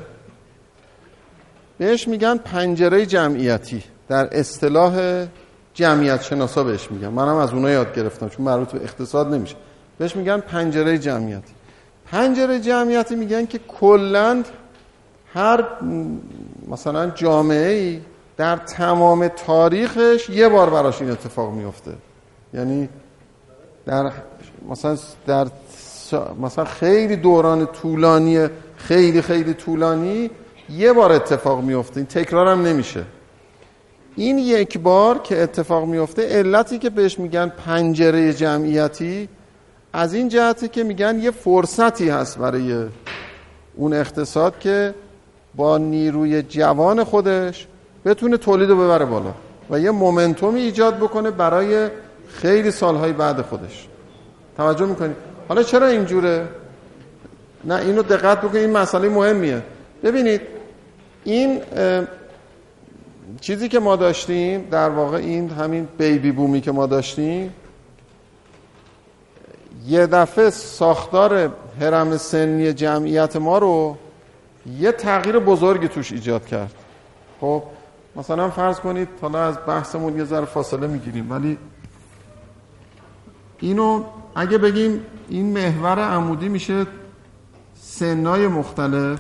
بهش میگن پنجره جمعیتی. در اصطلاح جمعیت شناسا بهش میگن، منم از اونها یاد گرفتم چون مربوط به اقتصاد نمیشه، بهش میگن پنجره جمعیتی. پنجره جمعیتی میگن که کلاً هر مثلا جامعه‌ای در تمام تاریخش یه بار براش این اتفاق میفته. یعنی در مثلا در مثلا خیلی دوران طولانی خیلی خیلی طولانی یه بار اتفاق میفته، این تکرار هم نمیشه. این یک بار که اتفاق میفته علتی که بهش میگن پنجره جمعیتی از این جهتی که میگن یه فرصتی هست برای اون اقتصاد که با نیروی جوان خودش بتونه تولید رو ببره بالا و یه مومنتومی ایجاد بکنه برای خیلی سالهای بعد خودش. توجه میکنید؟ حالا چرا اینجوره؟ نه اینو دقت بکنید، این مسئله مهمیه. ببینید این چیزی که ما داشتیم در واقع این همین بیبی بومی که ما داشتیم یه دفعه ساختار هرم سنی جمعیت ما رو یه تغییر بزرگی توش ایجاد کرد. خب مثلا فرض کنید حالا از بحثمون یه ذره فاصله میگیریم ولی اینو اگه بگیم این محور عمودی میشه سنای مختلف،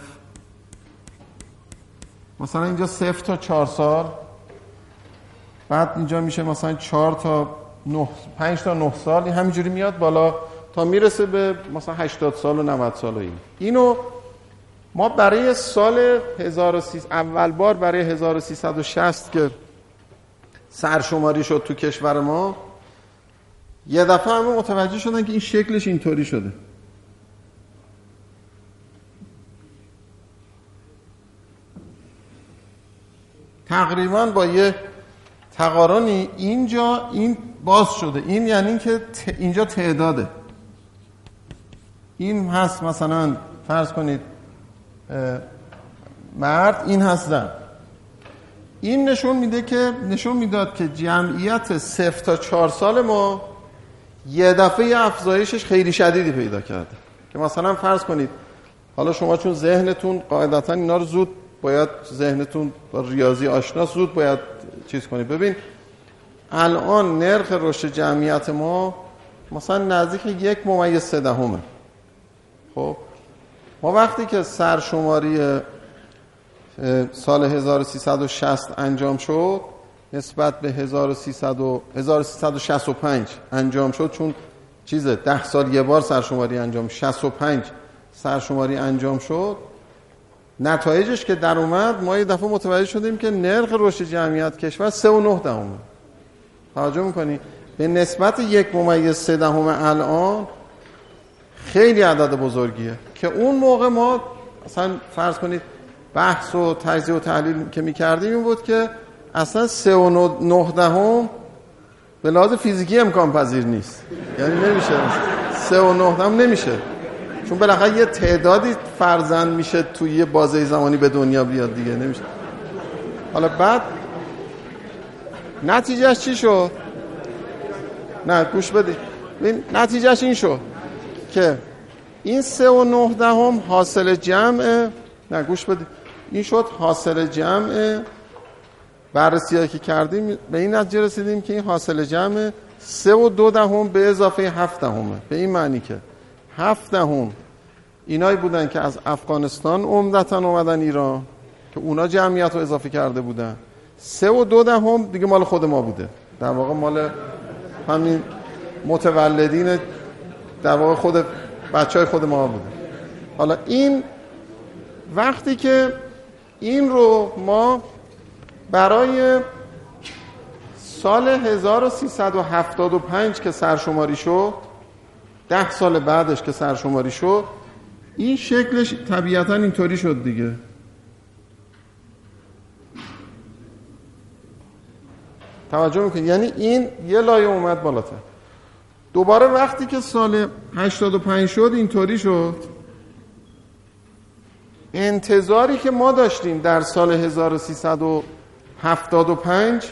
مثلا اینجا صفر تا چهار سال، بعد اینجا میشه مثلا چهار تا نه، پنج تا نه سال، این همینجوری میاد بالا تا میرسه به مثلا هشتاد سال و نود سال و این. اینو ما برای سال هزار و سیصد اول بار برای هزار و سیصد و شصت که سرشماری شد تو کشور ما یه دفعه همه متوجه شدن که این شکلش اینطوری شده. تقریبا با یه تقارنی اینجا این باز شده. این یعنی که اینجا تعداده این هست، مثلا فرض کنید مرد، این هست زن. این نشون میده که نشون میداد که جمعیت صفر تا چهار سال ما یه دفعه افزایشش خیلی شدیدی پیدا کرده که مثلا فرض کنید حالا شما چون ذهنتون قاعدتا اینا رو زود باید ذهنتون با ریاضی آشناست، زود باید چیز کنید. ببین الان نرخ رشد جمعیت ما مثلا نزدیک یک ممیز سه دهمه. خب ما وقتی که سرشماری سال هزار و سیصد و شصت انجام شد نسبت به هزار و سیصد و شصت و پنج انجام شد، چون چیزه ده سال یه بار سرشماری انجام، شصت و پنج سرشماری انجام شد، نتایجش که در اومد ما یه دفعه متوجه شدیم که نرخ رشد جمعیت کشور سه و نه دهمه. توجه میکنی؟ به نسبت یک ممیز سه دهمه الان خیلی عدد بزرگیه که اون موقع ما اصلا فرض کنید بحث و تجزیه و تحلیل که میکردیم این بود که اصلا سه و نه دهم به لحاظ فیزیکی امکان پذیر نیست، یعنی نمیشه سه و نه دهم نمیشه، چون بالاخره یه تعدادی فرزند میشه توی یه بازه زمانی به دنیا بیاد دیگه، نمیشه. حالا بعد نتیجهش چی شد؟ نه گوش بدید، ببین نتیجهش این شد که این سه و نه دهم حاصل جمع، نه گوش بدید، این شد حاصل جمع. بررسی‌هایی که کردیم به این نتیجه رسیدیم که این حاصل جمع سه و دو دهم به اضافه هفت دهمه. به این معنی که هفت دهم اینایی بودن که از افغانستان عمدتاً اومدن ایران که اونا جمعیت رو اضافه کرده بودن، سه و دو دهم دیگه مال خود ما بوده، در واقع مال همین متولدین در واقع خود بچهای خود ما بوده. حالا این وقتی که این رو ما برای سال هزار و سیصد و هفتاد و پنج که سرشماری شد، ده سال بعدش که سرشماری شد، این شکلش طبیعتا اینطوری شد دیگه. توجه میکنید؟ یعنی این یه لایه اومد بالاتر. دوباره وقتی که سال هشتاد و پنج شد اینطوری شد. انتظاری که ما داشتیم در سال هزار و سیصد و هفتاد و پنج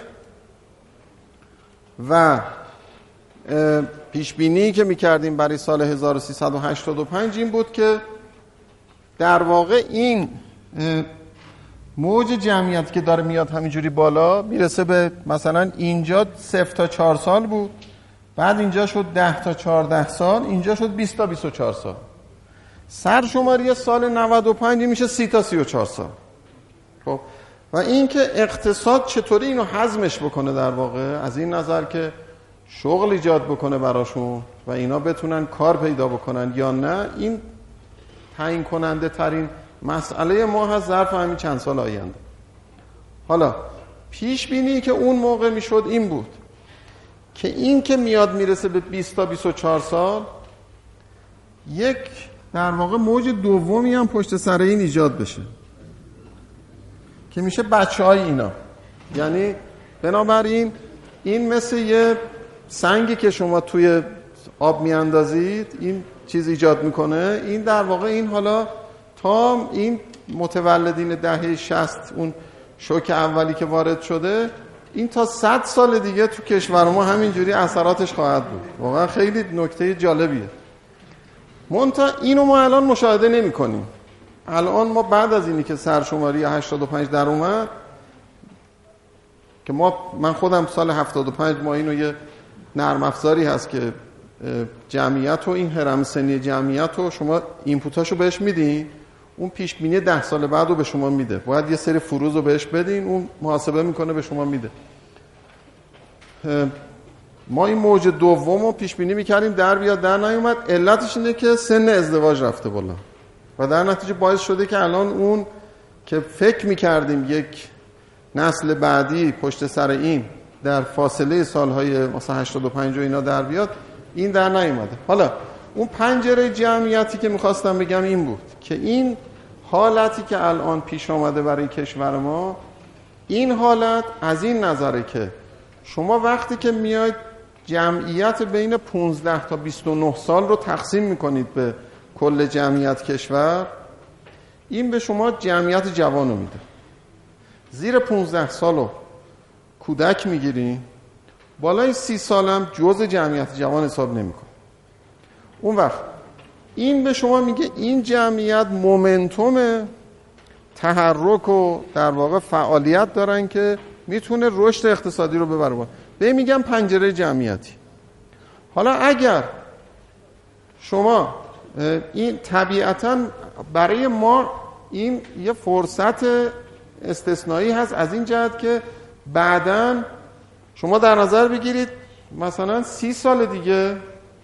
و پیشبینی که میکردیم برای سال هزار و سیصد و هشتاد و پنج این بود که در واقع این موج جمعیت که داره میاد همینجوری بالا میرسه به مثلا اینجا صفر تا چهار سال بود، بعد اینجا شد ده تا چهارده سال، اینجا شد بیست تا بیست و چهار سال. سرشماری سال نود و پنج میشه سی تا سی و چهار سال. خب و این که اقتصاد چطوری اینو هضمش بکنه در واقع، از این نظر که شغل ایجاد بکنه براشون و اینا بتونن کار پیدا بکنن یا نه، این تعیین کننده ترین مسئله ما هست ظرف همین چند سال آینده. حالا پیش بینی که اون موقع میشد این بود که این که میاد میرسه به بیست تا بیست و چهار سال، یک در واقع موج دومی هم پشت سر این ایجاد بشه که میشه بچه های اینا. یعنی بنابراین این مثل یه سنگی که شما توی آب میاندازید، این چیز ایجاد میکنه. این در واقع این حالا تا این متولدین دهه شصت، اون شوک اولی که وارد شده، این تا صد سال دیگه تو کشور ما همینجوری اثراتش خواهد بود. واقعا خیلی نکته جالبیه. منتها اینو ما الان مشاهده نمی کنیم. الان ما بعد از اینی که سرشماری هشتاد و پنج در اومد، که ما من خودم سال هفتاد و پنج ما اینو یه نرم افزاری هست که جمعیت و این هرم سنی جمعیت رو شما اینپوتاشو بهش میدین، اون پیش بینی ده سال بعد رو به شما میده. باید یه سری فروض رو بهش بدین، اون محاسبه میکنه به شما میده. ما این موج دوم رو پیش بینی میکردیم در بیاد، در نیومد. علتش اینه که سن ازدواج رفته بالا و در نتیجه باعث شده که الان اون که فکر میکردیم یک نسل بعدی پشت سر این در فاصله سالهای مثلا هشتاد و پنج و اینا در بیاد، این در نیومده. حالا اون پنجره جمعیتی که میخواستم بگم این بود که این حالتی که الان پیش آمده برای کشور ما، این حالت از این نظره که شما وقتی که میاید جمعیت بین پانزده تا بیست و نه سال رو تقسیم میکنید به کل جمعیت کشور، این به شما جمعیت جوان رو میده. زیر پانزده سال رو کودک میگیرین، بالای سی سالم جز جمعیت جوان حساب نمیکنه. اون وقت این به شما میگه این جمعیت مومنتوم تحرک و در واقع فعالیت دارن که میتونه رشد اقتصادی رو ببره بالا. به میگم پنجره جمعیتی. حالا اگر شما این طبیعتا برای ما این یه فرصت استثنایی هست از این جهت که بعداً شما در نظر بگیرید مثلا سی سال دیگه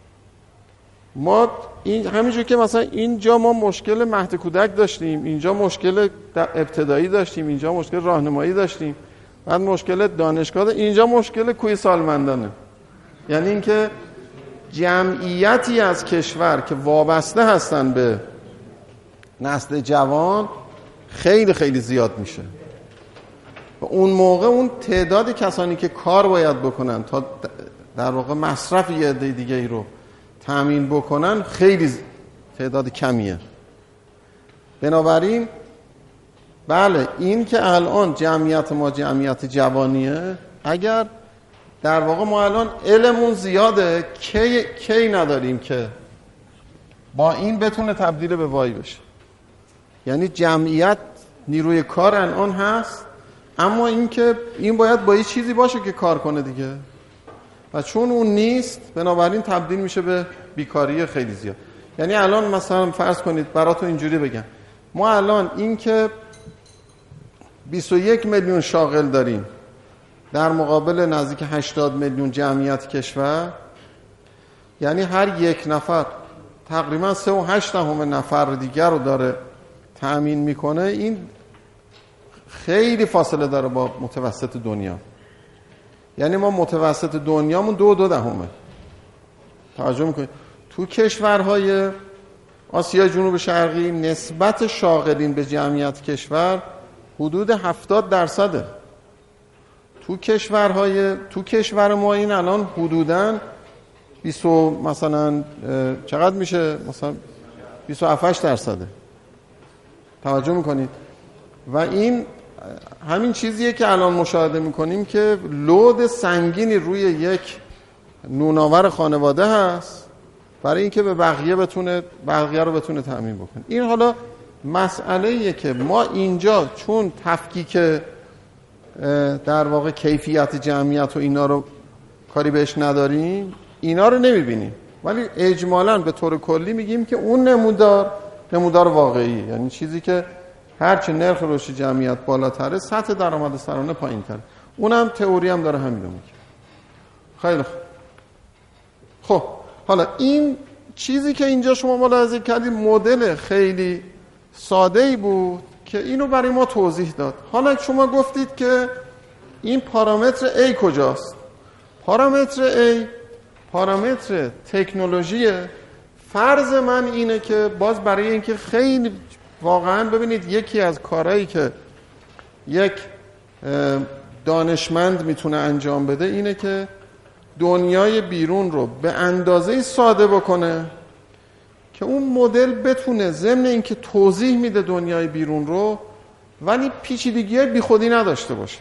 ما این همینجور که مثلا اینجا ما مشکل مهد کودک داشتیم، اینجا مشکل ابتدایی داشتیم، اینجا مشکل راهنمایی داشتیم، بعد مشکل دانشگاه، اینجا مشکل کوی سالمندانه. یعنی اینکه جمعیتی از کشور که وابسته هستن به نسل جوان خیلی خیلی زیاد میشه و اون موقع اون تعداد کسانی که کار باید بکنن تا در واقع مصرف یه عده دیگه ای رو تامین بکنن خیلی تعداد کمیه. بنابراین بله این که الان جمعیت ما جمعیت جوانیه، اگر در واقع ما الان علمون زیاده، کی کی نداریم که با این بتونه تبدیل به وای بشه. یعنی جمعیت نیروی کار الان هست، اما این که این باید با یه چیزی باشه که کار کنه دیگه، و چون اون نیست بنابراین تبدیل میشه به بیکاری خیلی زیاد. یعنی الان مثلا فرض کنید براتون اینجوری بگم، ما الان این که بیست و یک میلیون شاغل داریم در مقابل نزدیک هشتاد میلیون جمعیت کشور، یعنی هر یک نفر تقریبا سه و هشت دهم نفر دیگر رو داره تأمین میکنه. این خیلی فاصله داره با متوسط دنیا. یعنی ما متوسط دنیامون دو دو دهمه. توجه میکنید تو کشورهای آسیا جنوب شرقی نسبت شاغلین به جمعیت کشور حدود هفتاد درصده. تو کشورهای تو کشور ما این الان حدوداً بیست مثلا چقدر میشه؟ مثلا بیست و هفت درصده. توجه میکنید و این همین چیزیه که الان مشاهده میکنیم که لود سنگینی روی یک نوناور خانواده هست برای اینکه به بقیه بتونه بقیه رو بتونه تأمین بکنه. این حالا مسئله‌ایه که ما اینجا چون تفکیک در واقع کیفیت جمعیت و اینا رو کاری بهش نداریم، اینا رو نمیبینیم، ولی اجمالاً به طور کلی میگیم که اون نمودار نمودار واقعی، یعنی چیزی که هرچه نرخ رشد جمعیت بالاتره سطح درآمد سرانه پایین‌تره. اونم تئوری هم داره همین رو میگه. خیلی خوب. خب حالا این چیزی که اینجا شما ملاحظه کردید مدل خیلی ساده‌ای بود که اینو برای ما توضیح داد. حالا شما گفتید که این پارامتر A کجاست؟ پارامتر A پارامتر تکنولوژیه. فرض من اینه که باز برای اینکه خیلی واقعا ببینید یکی از کارهایی که یک دانشمند میتونه انجام بده اینه که دنیای بیرون رو به اندازه ساده بکنه که اون مدل بتونه ضمن اینکه توضیح میده دنیای بیرون رو ولی پیچیدگی‌های بیخودی نداشته باشه.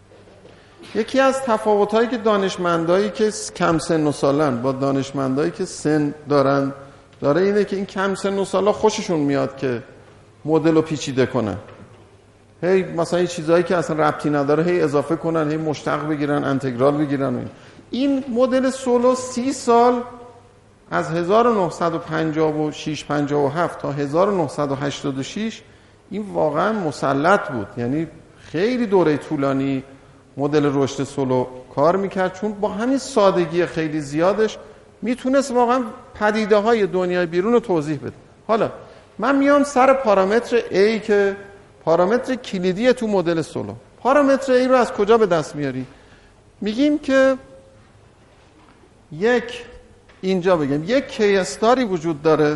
یکی از تفاوت‌هایی که دانشمندایی که کم سن و سالن با دانشمندایی که سن دارن داره اینه که این کم سن و سالا خوششون میاد که مدل رو پیچیده کنن، هی مثلا این چیزایی که اصلا ربطی نداره هی اضافه کنن، هی مشتق بگیرن، انتگرال بگیرن. این این مدل سولو سی سال از هزار و نهصد و پنجاه و شش پنجاه و هفت تا هزار و نهصد و هشتاد و شش این واقعا مسلط بود، یعنی خیلی دوره طولانی مدل رشد سولو کار میکرد چون با همین سادگی خیلی زیادش میتونست واقعا پدیده های دنیای بیرون رو توضیح بده. حالا من میام سر پارامتر A که پارامتر کلیدی تو مدل سولو. پارامتر A رو از کجا به دست میاری؟ میگیم که یک اینجا بگیم یک کی استاری وجود داره،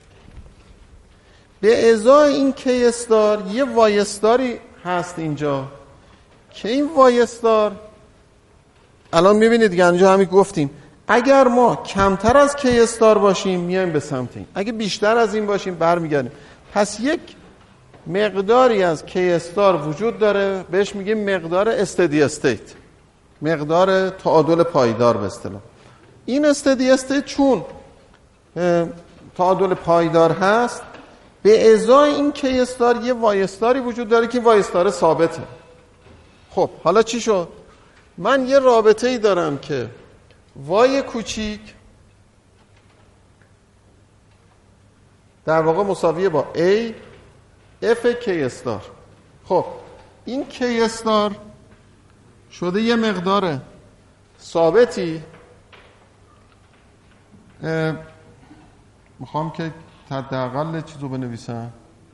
به ازای این کی استار یه وای استاری هست اینجا که این وای استار الان میبینید دیگه اینجا همین گفتیم اگر ما کمتر از کی استار باشیم میایم به سمت این، اگه بیشتر از این باشیم برمیگردیم. پس یک مقداری از کی استار وجود داره بهش میگیم مقدار استدی استیت، مقدار تعادل پایدار به اصطلاح. این استدی استیت چون تعادل پایدار هست به ازای این کی استار یه وای استاری وجود داره که وای استار ثابته. خب حالا چی شد؟ من یه رابطه ای دارم که وای کوچیک در واقع مساویه با A F کی استار. خب این کی استار شده یه مقدار ثابتی، میخوام که حداقل چیزو بنویسم،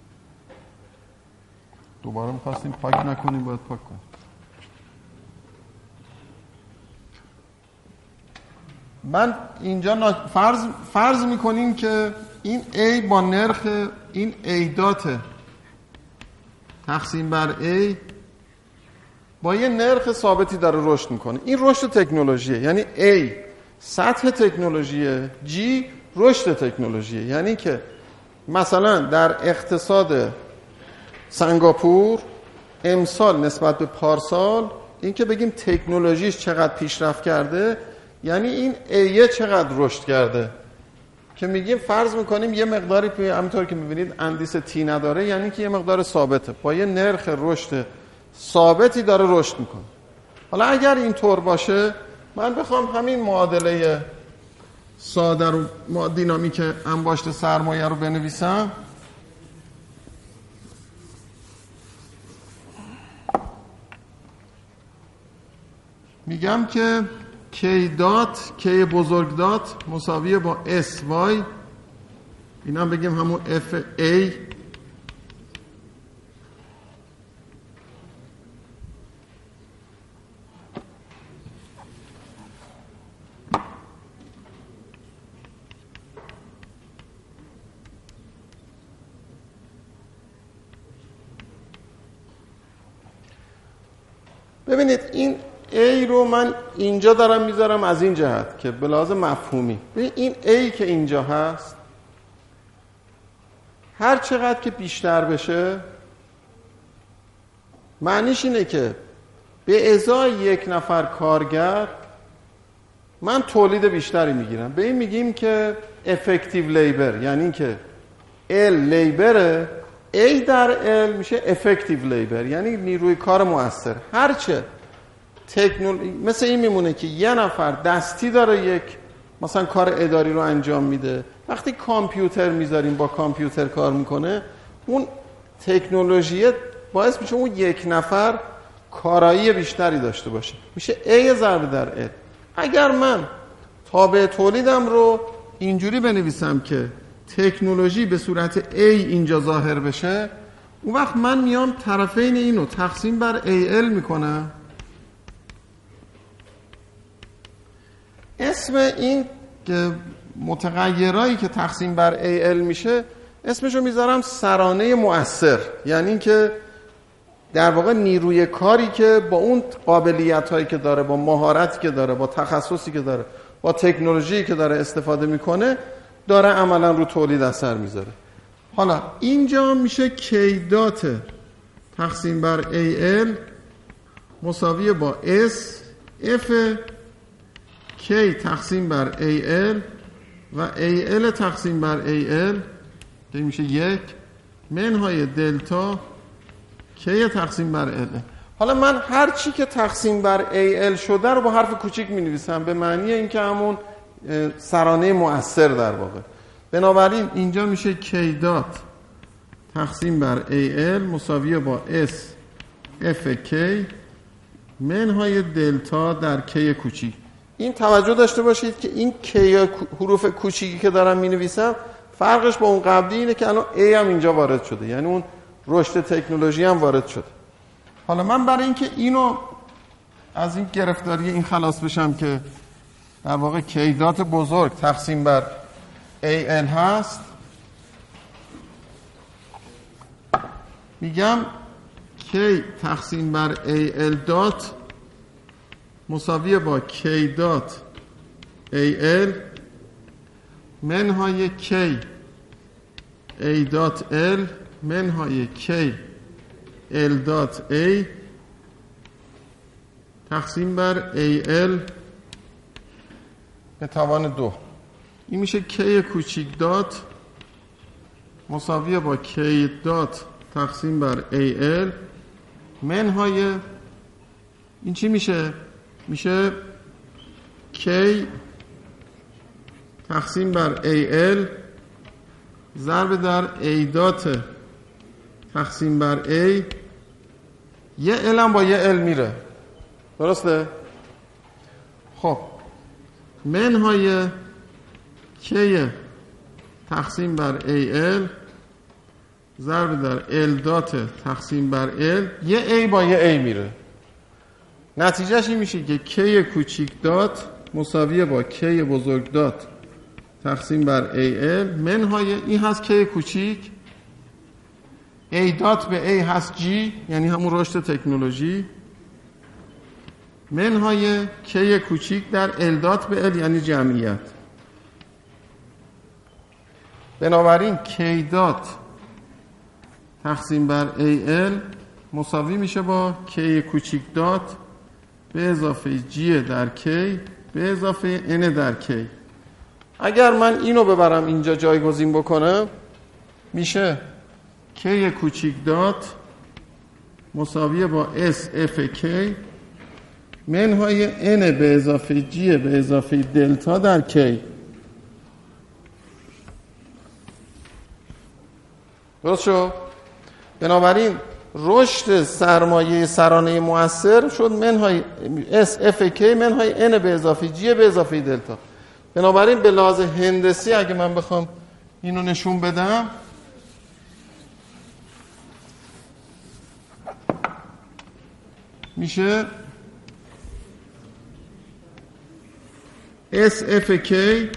دوباره میخواستیم پاک نکنیم باید پاک کنیم. من اینجا فرض فرض میکنیم که این A با نرخ این A دات تقسیم بر A با یه نرخ ثابتی داره رشد میکنه. این رشد تکنولوژیه، یعنی A سطح تکنولوژیه، G رشد تکنولوژیه. یعنی که مثلا در اقتصاد سنگاپور امسال نسبت به پارسال این که بگیم تکنولوژیش چقدر پیشرفت کرده یعنی این A چقدر رشد کرده، که میگیم فرض میکنیم یه مقداری همونطور که میبینید اندیس تی نداره، یعنی که یه مقدار ثابته با یه نرخ رشد ثابتی داره رشد میکنه. حالا اگر اینطور باشه من بخوام همین معادله ساده رو دینامیک انباشت سرمایه رو بنویسم، میگم که K دات K بزرگ دات مساویه با اس وای، اینا هم بگیم همون اف ای ببینید این A رو من اینجا دارم میذارم از این جهت که به لحاظ مفهومی، ببین این A که اینجا هست هر چقدر که بیشتر بشه معنیش اینه که به ازای یک نفر کارگر من تولید بیشتری میگیرم. به این میگیم که effective labor، یعنی که L labor A در L میشه effective labor، یعنی نیروی کار مؤثر. هرچه تکنولوژی مثل این میمونه که یه نفر دستی داره یک مثلا کار اداری رو انجام میده، وقتی کامپیوتر میذاریم با کامپیوتر کار میکنه اون تکنولوژی باعث میشه اون یک نفر کارایی بیشتری داشته باشه، میشه A ضرب در L. اگر من تابع تولیدم رو اینجوری بنویسم که تکنولوژی به صورت A اینجا ظاهر بشه، اون وقت من میام طرفین اینو تقسیم بر ای ال میکنم. اسم این که متغیرایی که تقسیم بر ای ال میشه اسمشو میذارم سرانه مؤثر، یعنی که در واقع نیروی کاری که با اون قابلیت هایی که داره، با مهارتی که داره، با تخصصی که داره، با تکنولوژی که داره استفاده میکنه داره عملا رو تولید اثر میذاره. حالا اینجا میشه کی دات تقسیم بر ای ال مساویه با اس اف کی تقسیم بر ای ال و ای ال تقسیم بر ای ال که میشه یک منهای دلتا کی تقسیم بر ال. حالا من هر چی که تقسیم بر ای ال شده رو با حرف کوچیک می نویسم به معنی اینکه همون سرانه مؤثر در واقع. بنابراین اینجا میشه کی دات تقسیم بر ای ال مساویه با اس اف کی منهای دلتا در کی کوچیک. این توجه داشته باشید که این کی حروف کوچیکی که دارم می نویسم فرقش با اون قبلی اینه که الان ای هم اینجا وارد شده، یعنی اون رشد تکنولوژی هم وارد شده. حالا من برای اینکه اینو از این گرفتاری این خلاص بشم که در واقع کیدات بزرگ تقسیم بر ای ال هست، میگم کی تقسیم بر ای ال دات مساویه با کی دات ای ال منهای کی ای دات ال منهای کی ال دات ای تقسیم بر ای ال به توان دو. این میشه کی کوچیک دات مساویه با کی دات تقسیم بر ای ال منهای این چی میشه؟ میشه کی تقسیم بر ای ال ضرب در ای دات تقسیم بر ای. یه ال هم با یه ال میره، درسته؟ خب منهای کی تقسیم بر ای ال ضرب در ال دات تقسیم بر ال، یه ای با یه ای میره. نتیجهش این میشه که کی کوچیک دات مساویه با کی بزرگ دات تقسیم بر ای ال منهای این هست کی کوچیک ای دات به ای هست جی، یعنی همون رشد تکنولوژی، منهای کی کوچیک در ال دات به ال یعنی جمعیت. بنابراین کی دات تقسیم بر ای ال مساوی میشه با کی کوچیک دات به اضافه جی در کی به اضافه n در کی. اگر من اینو ببرم اینجا جایگزین بکنم میشه کی کوچیک دات مساویه با اس اف کی منهای n به اضافه جی به اضافه دلتا در کی. درست شد؟ بنابراین رشد سرمایه سرانه مؤثر شد منهای اس اف کی منهای n به اضافه جی به اضافه دلتا. بنابراین به لحاظ هندسی اگه من بخوام اینو نشون بدم میشه اس اف کی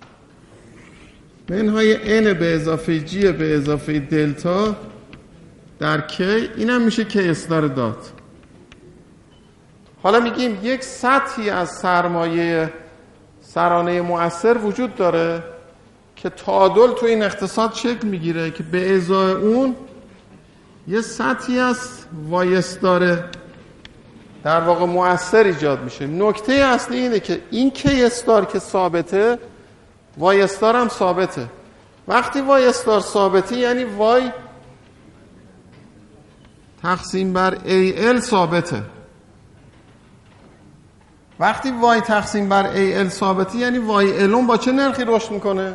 منهای n به اضافه g به اضافه دلتا در کی، اینم میشه کی استار دات. حالا میگیم یک سطحی از سرمایه سرانه مؤثر وجود داره که تعادل تو این اقتصاد شکل میگیره که به ازای اون یه سطحی از وایستاره در واقع مؤثر ایجاد میشه. نکته اصلی اینه که این کی استار که ثابته، وای استار هم ثابته. وقتی وای استار ثابته یعنی وای تقسیم بر ای ال ثابته. وقتی وای تقسیم بر ای ال ثابته یعنی وای الون با چه نرخی رشد میکنه؟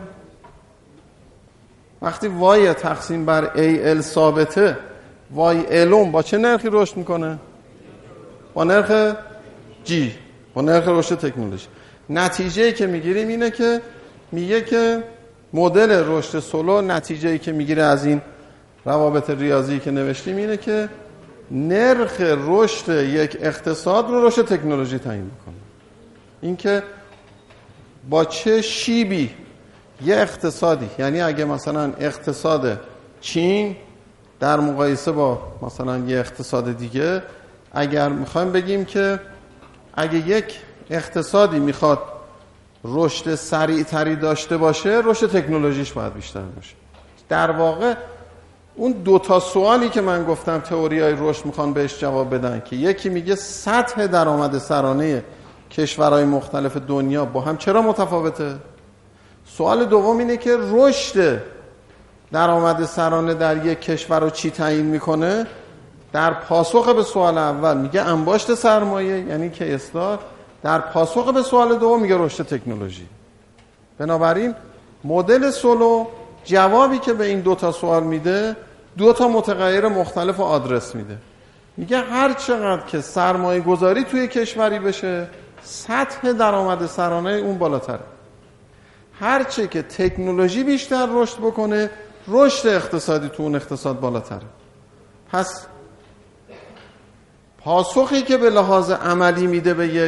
وقتی وای تقسیم بر ای ال ثابته، وای الون با چه نرخی رشد میکنه؟ با نرخ جی، با نرخ رشد تکنولوژی. نتیجه‌ای که میگیریم اینه که میگه که مدل رشد سولو، نتیجه‌ای که میگیره از این روابط ریاضی که نوشتیم اینه که نرخ رشد یک اقتصاد رو رشد تکنولوژی تعیین میکنه. این که با چه شیبی یه اقتصادی، یعنی اگه مثلا اقتصاد چین در مقایسه با مثلا یه اقتصاد دیگه، اگر میخوایم بگیم که اگه یک اقتصادی میخواد رشد سریع تری داشته باشه، رشد تکنولوژیش باید بیشتر باشه. در واقع اون دو تا سوالی که من گفتم تئوریای رشد میخوان بهش جواب بدن، که یکی میگه سطح درآمد سرانه کشورهای مختلف دنیا با هم چرا متفاوته؟ سوال دوم اینه که رشد درآمد سرانه در یک کشور رو چی تعیین میکنه؟ در پاسخ به سوال اول میگه انباشت سرمایه، یعنی کی استار. در پاسخ به سوال دوم میگه رشد تکنولوژی. بنابراین مدل سولو جوابی که به این دو تا سوال میده، دو تا متغیر مختلف آدرس میده. میگه هر چقدر که سرمایه گذاری توی کشوری بشه، سطح درآمد سرانه اون بالاتره. هر چه که تکنولوژی بیشتر رشد بکنه، رشد اقتصادی تو اون اقتصاد بالاتره. پس پاسخی که به لحاظ عملی میده به یک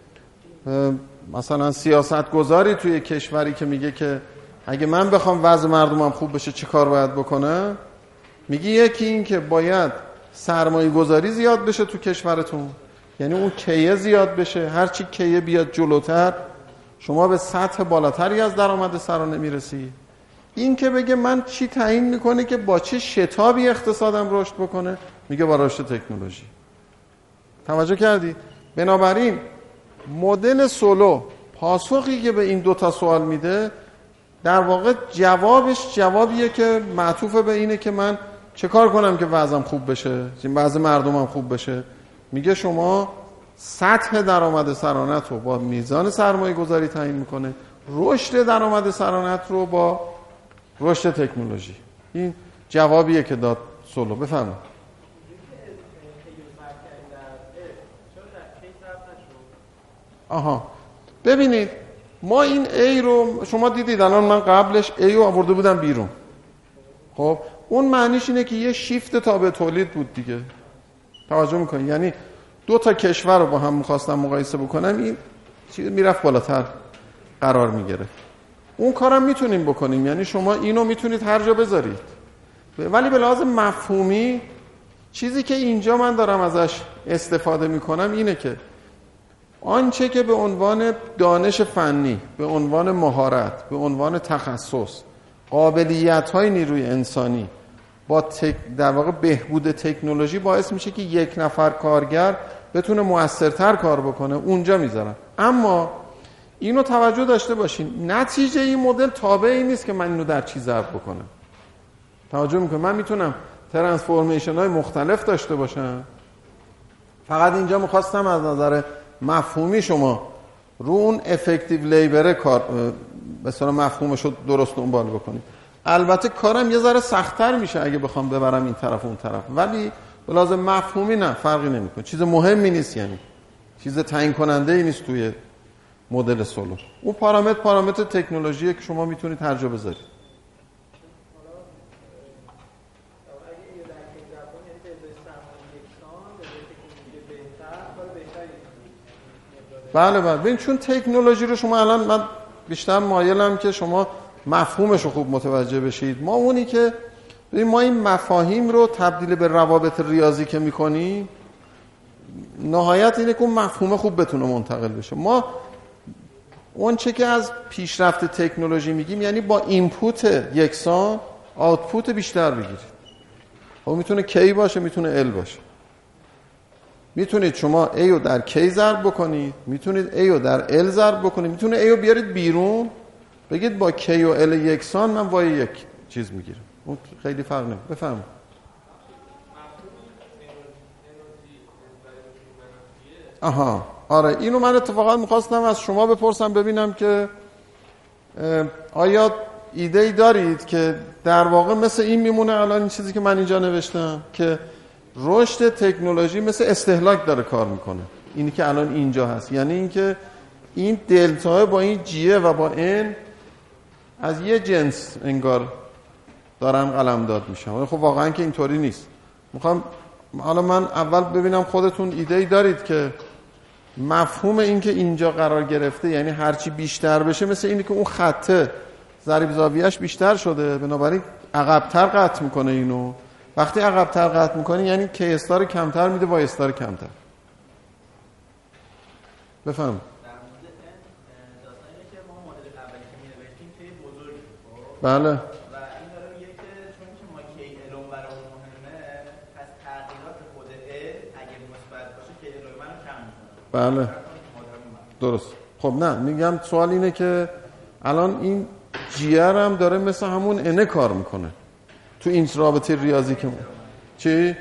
مثلا سیاست گذاری توی کشوری که میگه که اگه من بخوام وضع مردمم خوب بشه چی کار باید بکنم، میگه یکی این که باید سرمایه گذاری زیاد بشه تو کشورتون، یعنی اون کیه زیاد بشه، هرچی کیه بیاد جلوتر شما به سطح بالاتری از درآمد سرانه میرسی. این که بگه من چی تعیین میکنه که با چه شتابی اقتصادم رشد بکنه، میگه با رشد تکنولوژی. توجه کردی؟ بنابراین مدل سولو پاسخی که به این دو تا سوال میده، در واقع جوابش جوابیه که معطوف به اینه که من چه کار کنم که وضعم خوب بشه، وضع مردمم خوب بشه. میگه شما سطح درآمد سرانت رو با میزان سرمایه گذاری تعیین میکنه، رشد درآمد سرانت رو با رشد تکنولوژی. این جوابیه که داد سولو. بفرمایید. آها ببینید، ما این A رو شما دیدید الان من قبلش A رو آورده بودم بیرون. خب اون معنیش اینه که یه شیفت تابع تولید بود دیگه. توجه میکنید؟ یعنی دو تا کشور رو با هم میخواستم مقایسه بکنم، این چیز میرفت بالاتر قرار میگیره. اون کارم میتونیم بکنیم، یعنی شما اینو میتونید هر جا بذارید، ولی به لحاظ مفهومی چیزی که اینجا من دارم ازش استفاده میکنم اینه که آنچه که به عنوان دانش فنی، به عنوان مهارت، به عنوان تخصص، قابلیت‌های نیروی انسانی با تک در واقع بهبود تکنولوژی باعث میشه که یک نفر کارگر بتونه موثرتر کار بکنه، اونجا میذارن. اما اینو توجه داشته باشین، نتیجه این مدل تابعی نیست که من اینو در چی ضرب بکنم. توجه میکنم من میتونم ترانسفورمیشن های مختلف داشته باشم. فقط اینجا میخواستم از نظر مفهومی شما رو اون افکتیو لیبر کار به اصطلاح مفهومش رو درست دنبال بکنید. البته کارم یه ذره سخت‌تر میشه اگه بخوام ببرم این طرف اون طرف، ولی به لحاظ مفهومی نه فرقی نمیکنه، چیز مهمی نیست، یعنی چیز تعیین کننده ای نیست توی مدل سولو. اون پارامتر پارامتر تکنولوژیه که شما میتونید هر جا بذارید. بله بله ببین، چون تکنولوژی رو شما الان من بیشتر مایلم که شما مفهومش رو خوب متوجه بشید. ما اونی که ببین ما این مفاهیم رو تبدیل به روابط ریاضی که میکنیم، نهایت اینه که اون مفهوم خوب بتونه منتقل بشه. ما اون چه که از پیشرفت تکنولوژی میگیم یعنی با اینپوت یکسان آوتپوت بیشتر بگیرید. خب میتونه K باشه، میتونه L باشه. میتونید شما A رو در K ضرب بکنید، میتونید A رو در L ضرب بکنید، میتونه A رو بیارید بیرون بگید با K و L یکسان من وای یک چیز میگیرم. اون خیلی فرق نمیکنه. بفهم. آها آره اینو من اتفاقا میخواستم از شما بپرسم ببینم که آیا ایده ای دارید که در واقع مثل این میمونه الان این چیزی که من اینجا نوشتم که رشد تکنولوژی مثل استهلاک داره کار میکنه، اینی که الان اینجا هست، یعنی اینکه این دلتا با این جیه و با ان از یه جنس انگار دارن قلمداد میشن. خب واقعا که اینطوری نیست. میخوام حالا من اول ببینم خودتون ایده ای دارید که مفهوم این که اینجا قرار گرفته یعنی هرچی بیشتر بشه مثل اینی که اون خطه ضریب زاویه‌اش بیشتر شده بنابراین عقب‌تر قطع میکنه اینو. وقتی عقب‌تر قطع میکنه یعنی کی استار کمتر میده با استار کمتر. بفهم. بله. بله درست. خب نه میگم سوال اینه که الان این جیر هم داره مثل همون انه کار میکنه تو این رابطه ریاضی که چی؟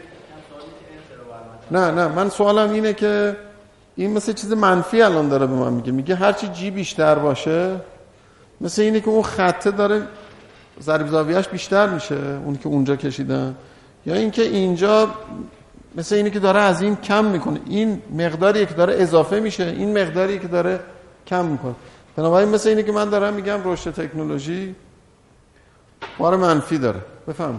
نه نه من سوالم اینه که این مثل چیز منفی الان داره به من میگه، میگه هرچی جی بیشتر باشه مثل اینه که اون خطه داره ضریب زاویه‌اش بیشتر میشه اون که اونجا کشیدن، یا اینکه اینجا مثل اینه که داره از این کم میکنه، این مقداری که داره اضافه میشه این مقداری که داره کم میکنه. بنابراین مثل اینه که من دارم میگم رشد تکنولوژی بار منفی داره. بفهم.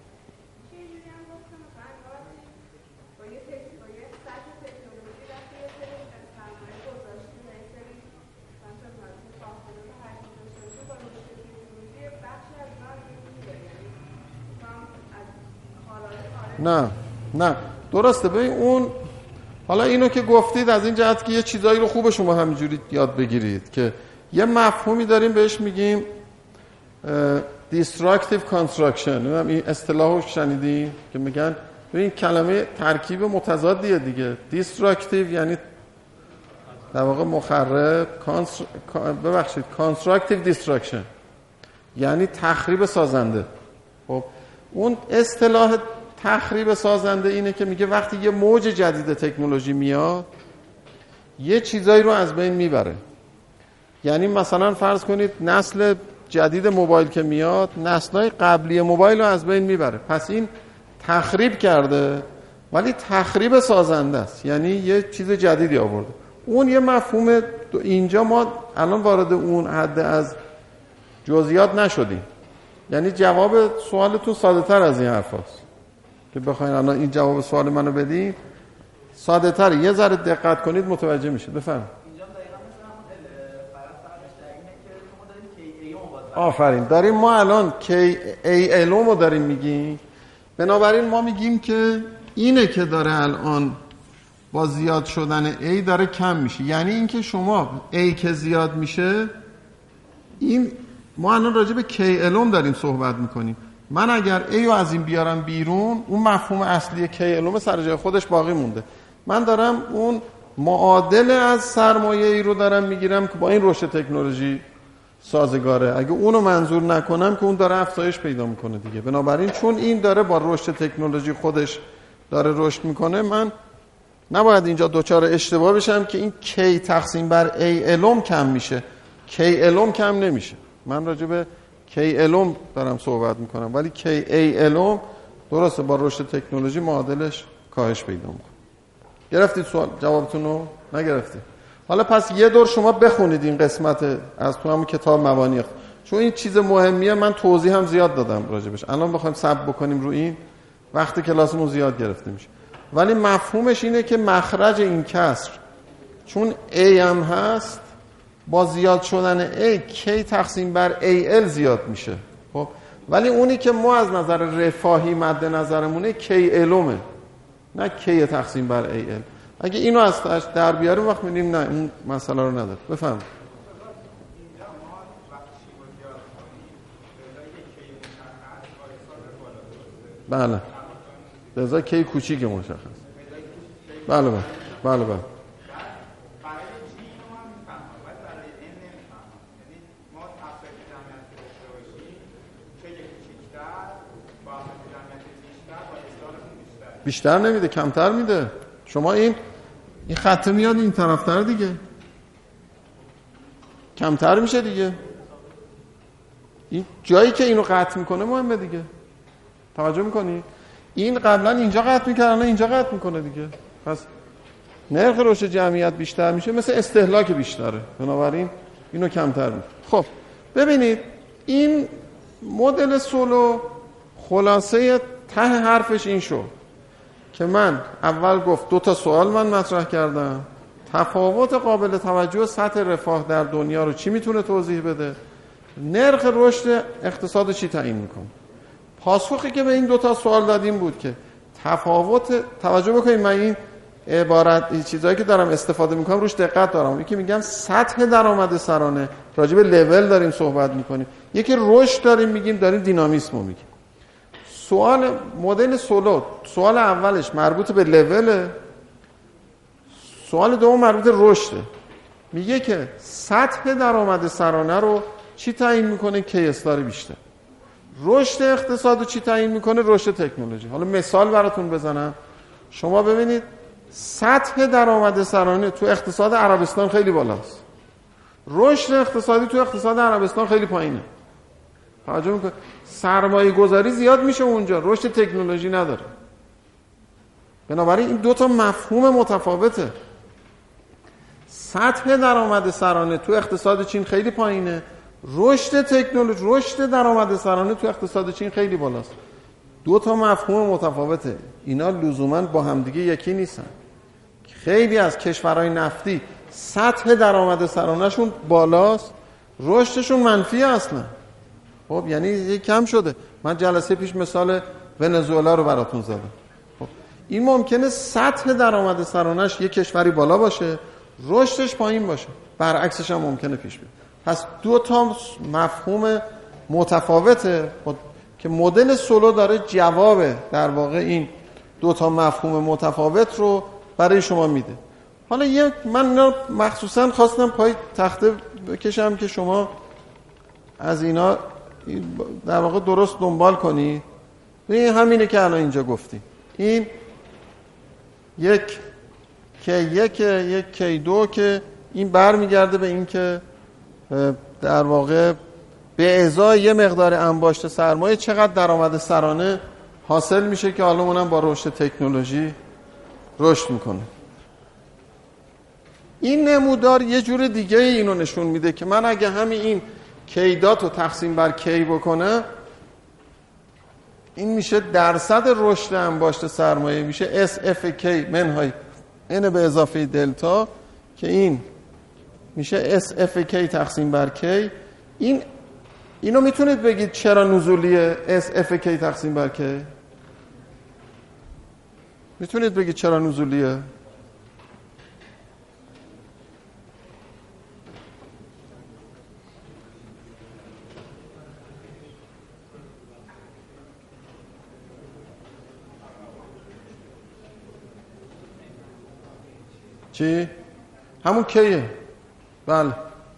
نه نه درسته. ببین اون حالا اینو که گفتید از این جهت که یه چیزایی رو خوبه شما همینجوری یاد بگیرید که یه مفهومی داریم بهش میگیم destructive construction. این اصطلاحو شنیدی که میگن ببین کلمه ترکیب متضادیه دیگه. destructive یعنی در واقع مخرب، ببخشید constructive destruction یعنی تخریب سازنده. خب اون اصطلاح تخریب سازنده اینه که میگه وقتی یه موج جدید تکنولوژی میاد یه چیزایی رو از بین میبره. یعنی مثلا فرض کنید نسل جدید موبایل که میاد نسل‌های قبلی موبایل رو از بین میبره، پس این تخریب کرده ولی تخریب سازنده است، یعنی یه چیز جدیدی آورده. اون یه مفهوم اینجا ما الان وارد اون حد از جزئیات نشدیم، یعنی جواب سوالتون ساده تر از این حرف هست که بخواین الان این جواب سوال منو بدین ساده تر، یه ذره دقت کنید متوجه میشید. بفهم. آفرین. داریم ما الان کی ای الو رو داریم میگیم، بنابراین ما میگیم که اینه که داره الان با زیاد شدن A داره کم میشه، یعنی اینکه شما A که زیاد میشه این ما الان راجع به کی الوم داریم صحبت میکنیم. من اگر A رو از این بیارم بیرون اون مفهوم اصلی کی الوم سر جای خودش باقی مونده، من دارم اون معادل از سرمایه ای رو دارم میگیرم که با این رشد تکنولوژی سازگاره. اگه اونو منظور نکنم که اون داره افزایش پیدا میکنه دیگه. بنابراین چون این داره با رشد تکنولوژی خودش داره رشد میکنه من نباید اینجا دوچار اشتباه بشم که این کی تقسیم بر ای الوم کم میشه، کی الوم کم نمیشه. من راجع به کی الوم دارم صحبت میکنم ولی کی ای الوم درسته با رشد تکنولوژی معادلش کاهش پیدا میکنه. گرفتید سوال جوابتون رو؟ نگرفتید؟ حالا پس یه دور شما بخونید این قسمت از تو همون کتاب مبانی، چون این چیز مهمیه. من توضیح هم زیاد دادم راجبش، الان بخوایم صبر بکنیم رو این وقت کلاسمون زیاد گرفته میشه. ولی مفهومش اینه که مخرج این کسر چون A هم هست با زیاد شدن A کی تقسیم بر ای ال زیاد میشه. خب ولی اونی که ما از نظر رفاهی مد نظرمونه کی علومه، نه کی تقسیم بر ای ال. اگه اینو از در بیاریم وقت می‌بینیم نه اون مسئله رو نداره. بفهم. بله لذا کی کوچیک مشخص. بله بله بله بله بیشتر نمیده کمتر میده. شما این این خط میاد این طرفتر دیگه کمتر میشه دیگه. این جایی که اینو قطع میکنه مهمه دیگه. توجه میکنی؟ این قبلا اینجا قطع میکرد الان اینجا قطع میکنه دیگه. پس نرخ رشد جمعیت بیشتر میشه مثل استهلاک بیشتره، بنابراین اینو کمتر میکنه. خب ببینید این مدل سولو خلاصه ته حرفش این شد که من اول گفت دو تا سوال من مطرح کردم. تفاوت قابل توجه سطح رفاه در دنیا رو چی میتونه توضیح بده؟ نرخ رشد اقتصاد چی تعیین میکنه؟ پاسخی که به این دو تا سوال دادیم بود که تفاوت، توجه بکنید من این عبارت این چیزایی که دارم استفاده میکنم روش دقت دارم. یکی میگم سطح درآمد سرانه، راجع به لول داریم صحبت میکنیم. یکی رشد داریم میگیم، داریم دینامیسم میگیم. سوال مدل سولو سوال اولش مربوط به لوله، سوال دوم مربوط به رشده. میگه که سطح درآمد سرانه رو چی تعیین میکنه؟ کی استار بیشتر. رشد اقتصاد رو چی تعیین میکنه؟ رشد تکنولوژی. حالا مثال براتون بزنم. شما ببینید سطح درآمد سرانه تو اقتصاد عربستان خیلی بالاست، رشد اقتصادی تو اقتصاد عربستان خیلی پایینه. توجه میکنید؟ سرمایه گذاری زیاد میشه اونجا، رشد تکنولوژی نداره. بنابراین این دو تا مفهوم متفاوته. سطح درآمد سرانه تو اقتصاد چین خیلی پایینه، رشد تکنولوژی رشد درآمد سرانه تو اقتصاد چین خیلی بالاست. دو تا مفهوم متفاوته. اینا لزوما با همدیگه یکی نیستن. خیلی از کشورهای نفتی سطح درآمد سرانه‌شون بالاست، رشدشون منفی اصلا. خب یعنی یک کم شده. من جلسه پیش مثال ونزوئلا رو براتون زدم. خب این ممکنه سطح درآمد سرانه‌اش یک کشوری بالا باشه، رشدش پایین باشه. برعکسش هم ممکنه پیش بیاد. پس دو تا مفهوم متفاوته که مدل سولو داره جواب در واقع این دو تا مفهوم متفاوت رو برای شما میده. حالا یک من مخصوصا خواستم پای تخته بکشم که شما از اینا در واقع درست دنبال کنید. این همینه که الان اینجا گفتیم. این یک که یک یک کی دو که این برمیگرده به این که در واقع به ازای یه مقدار انباشت سرمایه چقدر درآمد سرانه حاصل میشه که حالا اونم با رشد تکنولوژی رشد میکنه. این نمودار یه جور دیگه اینو نشون میده که من اگه همین این کیدات رو تقسیم بر کی بکنم این میشه درصد رشد انباشت سرمایه، میشه اس اف کی منهای n به اضافه دلتا که این میشه اس اف کی تقسیم بر کی. این اینو میتونید بگید چرا نزولیه اس اف کی تقسیم بر کی؟ میتونید بگید چرا نزولیه؟ چی؟ همون کیه؟ بله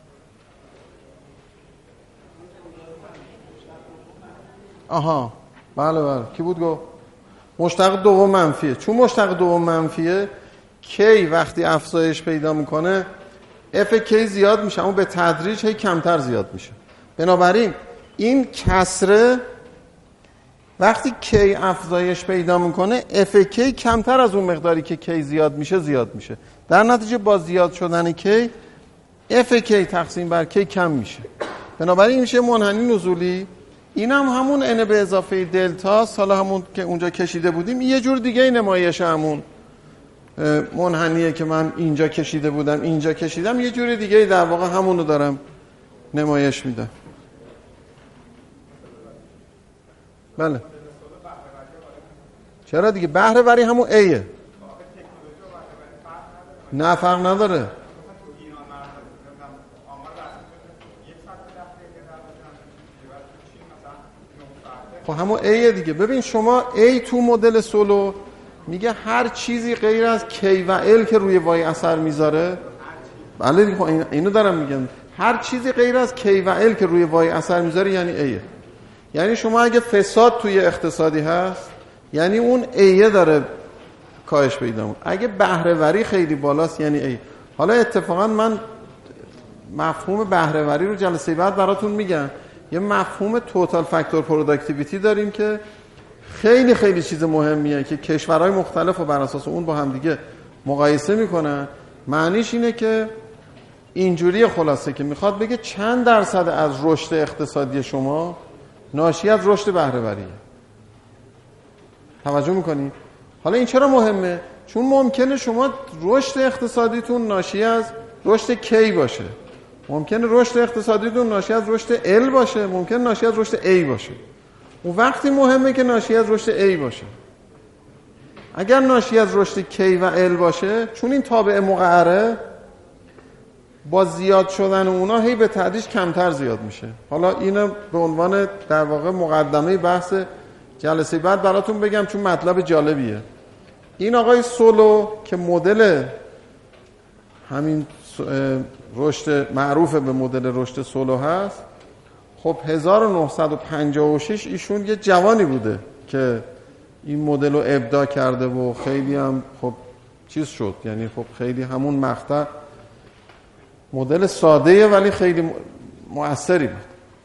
آها بله بله کی بود گفت؟ مشتق دوم منفیه. چون مشتق دوم منفیه کی وقتی افزایش پیدا میکنه اف کی زیاد میشه اما به تدریج هی کمتر زیاد میشه. بنابراین این کسره وقتی کی افزایش پیدا میکنه اف کی کمتر از اون مقداری که کی زیاد میشه زیاد میشه. در نتیجه با زیاد شدن کی اف کی تقسیم بر کی کم میشه. بنابراین این میشه منحنی نزولی. این هم همون n به اضافه دلتا، حالا همون که اونجا کشیده بودیم یه جور دیگه نمایش همون منحنیه که من اینجا کشیده بودم اینجا کشیدم، یه جور دیگه در واقع همونو دارم نمایش میدم. بله چرا دیگه بهره وری همون ایه. نه فرق نداره. خب همون ایه دیگه. ببین شما ای تو مدل سولو میگه هر چیزی غیر از کی و ال که روی وای اثر میذاره. بله دیگه اینو دارم میگم، هر چیزی غیر از کی و ال که روی وای اثر میذاره یعنی ایه. یعنی شما اگه فساد توی اقتصادی هست یعنی اون ایه داره کاهش پیدا میکنه. اگه بهره وری خیلی بالاست یعنی ایه. حالا اتفاقا من مفهوم بهره وری رو جلسه بعد براتون میگم. یه مفهوم توتال فاکتور پروداکتیویتی داریم که خیلی خیلی چیز مهمیه که کشورهای مختلف رو بر اساس اون با هم دیگه مقایسه میکنن. معنیش اینه که اینجوری خلاصه که میخواد بگه چند درصد از رشد اقتصادی شما ناشی از رشد بهره وریه. توجه میکنی؟ حالا این چرا مهمه؟ چون ممکنه شما رشد اقتصادیتون ناشی از رشد کی باشه، ممکنه رشد اقتصادیتون ناشی از رشد ال باشه، ممکنه ناشی از رشد ای باشه. اون وقتی مهمه که ناشی از رشد ای باشه. اگر ناشی از رشد کی و ال باشه، چون این تابع مقعره با زیاد شدن اونا هی به تدریج کمتر زیاد میشه. حالا اینو به عنوان در واقع مقدمه بحث جلسه بعد براتون بگم چون مطلب جالبیه. این آقای سولو که مدل همین رشد معروف به مدل رشد سولو هست، خب هزار و نهصد و پنجاه و شش ایشون یه جوانی بوده که این مدل رو ابداع کرده و خیلی هم خب چیز شد، یعنی خب خیلی همون مقطع مدل ساده‌ایه ولی خیلی مؤثری بود.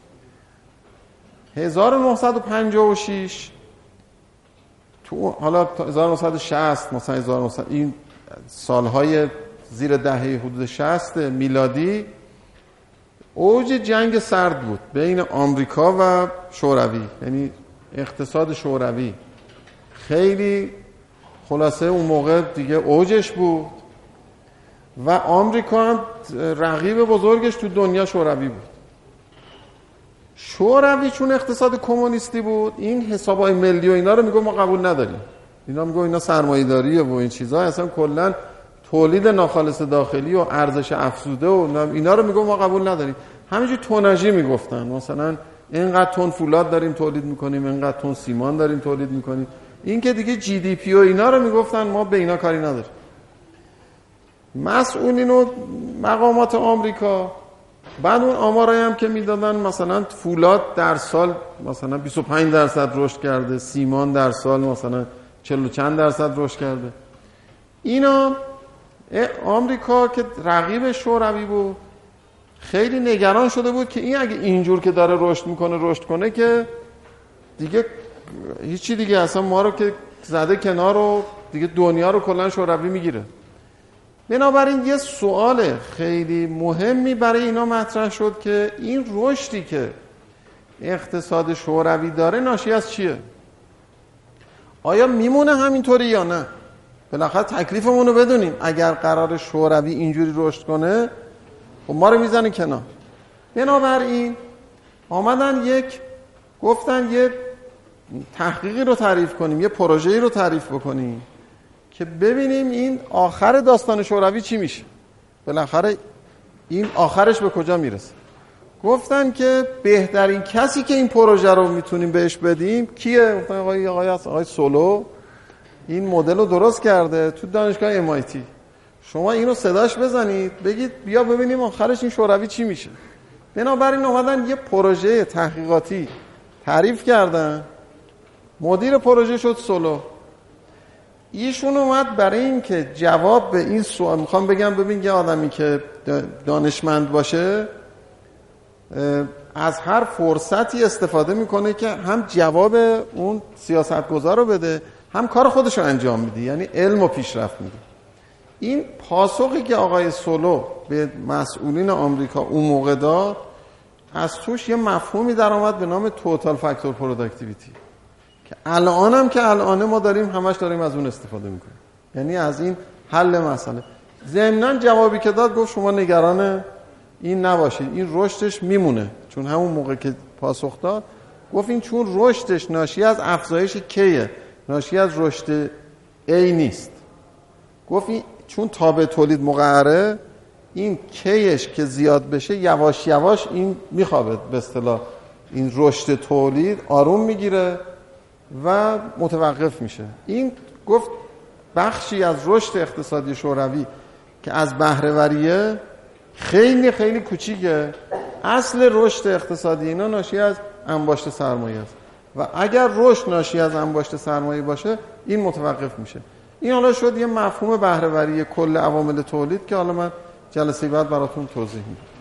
هزار و نهصد و پنجاه و شش تو حالا هزار و نهصد و شصت مثلا هزار و نهصد این سالهای زیر دهه حدود شصت میلادی اوج جنگ سرد بود بین آمریکا و شوروی، یعنی اقتصاد شوروی خیلی خلاصه اون موقع دیگه اوجش بود و آمریکا هم رقیب بزرگش تو دنیا شوروی بود. شوروی چون اقتصاد کمونیستی بود این حسابای ملی و اینا رو میگه ما قبول نداریم، اینا میگه اینا سرمایه‌داریه و این چیزا، اصلا کلا تولید ناخالص داخلی و ارزش افزوده و اینا رو میگه ما قبول نداریم. همینجوری توناژی میگفتن، مثلا اینقدر تن فولاد داریم تولید میکنیم، اینقدر تن سیمان داریم تولید میکنیم. این که دیگه جی دی پی و اینا رو میگفتن ما به اینا کاری نداریم. مسئولین و مقامات آمریکا بعد اون آمارایی هم که میدادن مثلا فولاد در سال مثلا بیست و پنج درصد رشد کرده، سیمان در سال مثلا چهل و چند درصد رشد کرده، اینا آمریکا که رقیب شوروی بود خیلی نگران شده بود که این اگه اینجور که داره رشد میکنه رشد کنه که دیگه هیچی دیگه اصلا ما رو که زده کنار و دیگه دنیا رو کلا شوروی میگیره. بنابراین یه سوال خیلی مهمی برای اینا مطرح شد که این رشدی که اقتصاد شوروی داره ناشی از چیه؟ آیا میمونه همینطوری یا نه؟ بالاخره تکلیفمون رو بدونیم. اگر قرار شوروی اینجوری رشد کنه خب ما رو میزنه کنار. بنابراین آمدن یک گفتن یه تحقیقی رو تعریف کنیم، یه پروژه‌ای رو تعریف بکنیم که ببینیم این آخر داستان شوروی چی میشه، بالاخره این آخرش به کجا میرسه. گفتن که بهترین کسی که این پروژه رو میتونیم بهش بدیم کیه؟ گفتن آقای آقای آقای سولو این مدل رو درست کرده تو دانشگاه ام آی تی. شما اینو صداش بزنید بگید بیا ببینیم آخرش این شوروی چی میشه. بنابراین اومدن یه پروژه تحقیقاتی تعریف کردن، مدیر پروژه شد سولو. ایشون اومد برای این که جواب به این سوال، میخوام بگم ببین یه آدمی که دانشمند باشه از هر فرصتی استفاده میکنه که هم جواب اون سیاستگزار رو بده هم کار خودش رو انجام میده، یعنی علم و پیشرفت میده. این پاسخی که آقای سولو به مسئولین آمریکا اون موقع داد از توش یه مفهومی در آمد به نام توتال فاکتور پروداکتیویتی که الان هم که الان ما داریم همش داریم از اون استفاده میکنیم، یعنی از این حل مسئله. ضمناً جوابی که داد گفت شما نگران این نباشید، این رشدش میمونه، چون همون موقع که پاسخ داد گفت این چون رشدش ناشی از افزایش کیه، ناشی از رشد ای نیست. گفت این چون تابع تولید مقعره، این کیش که زیاد بشه یواش یواش این میخوابه، به اصطلاح این رشد تولید آروم میگیره و متوقف میشه. این گفت بخشی از رشد اقتصادی شوروی که از بهره‌وریه خیلی خیلی کوچیکه. اصل رشد اقتصادی اینا ناشی از انباشت سرمایه است و اگر رشد ناشی از انباشت سرمایه باشه این متوقف میشه. این حالا شد یه مفهوم بهره‌وری کل عوامل تولید که حالا من جلسه بعد براتون توضیح میدم.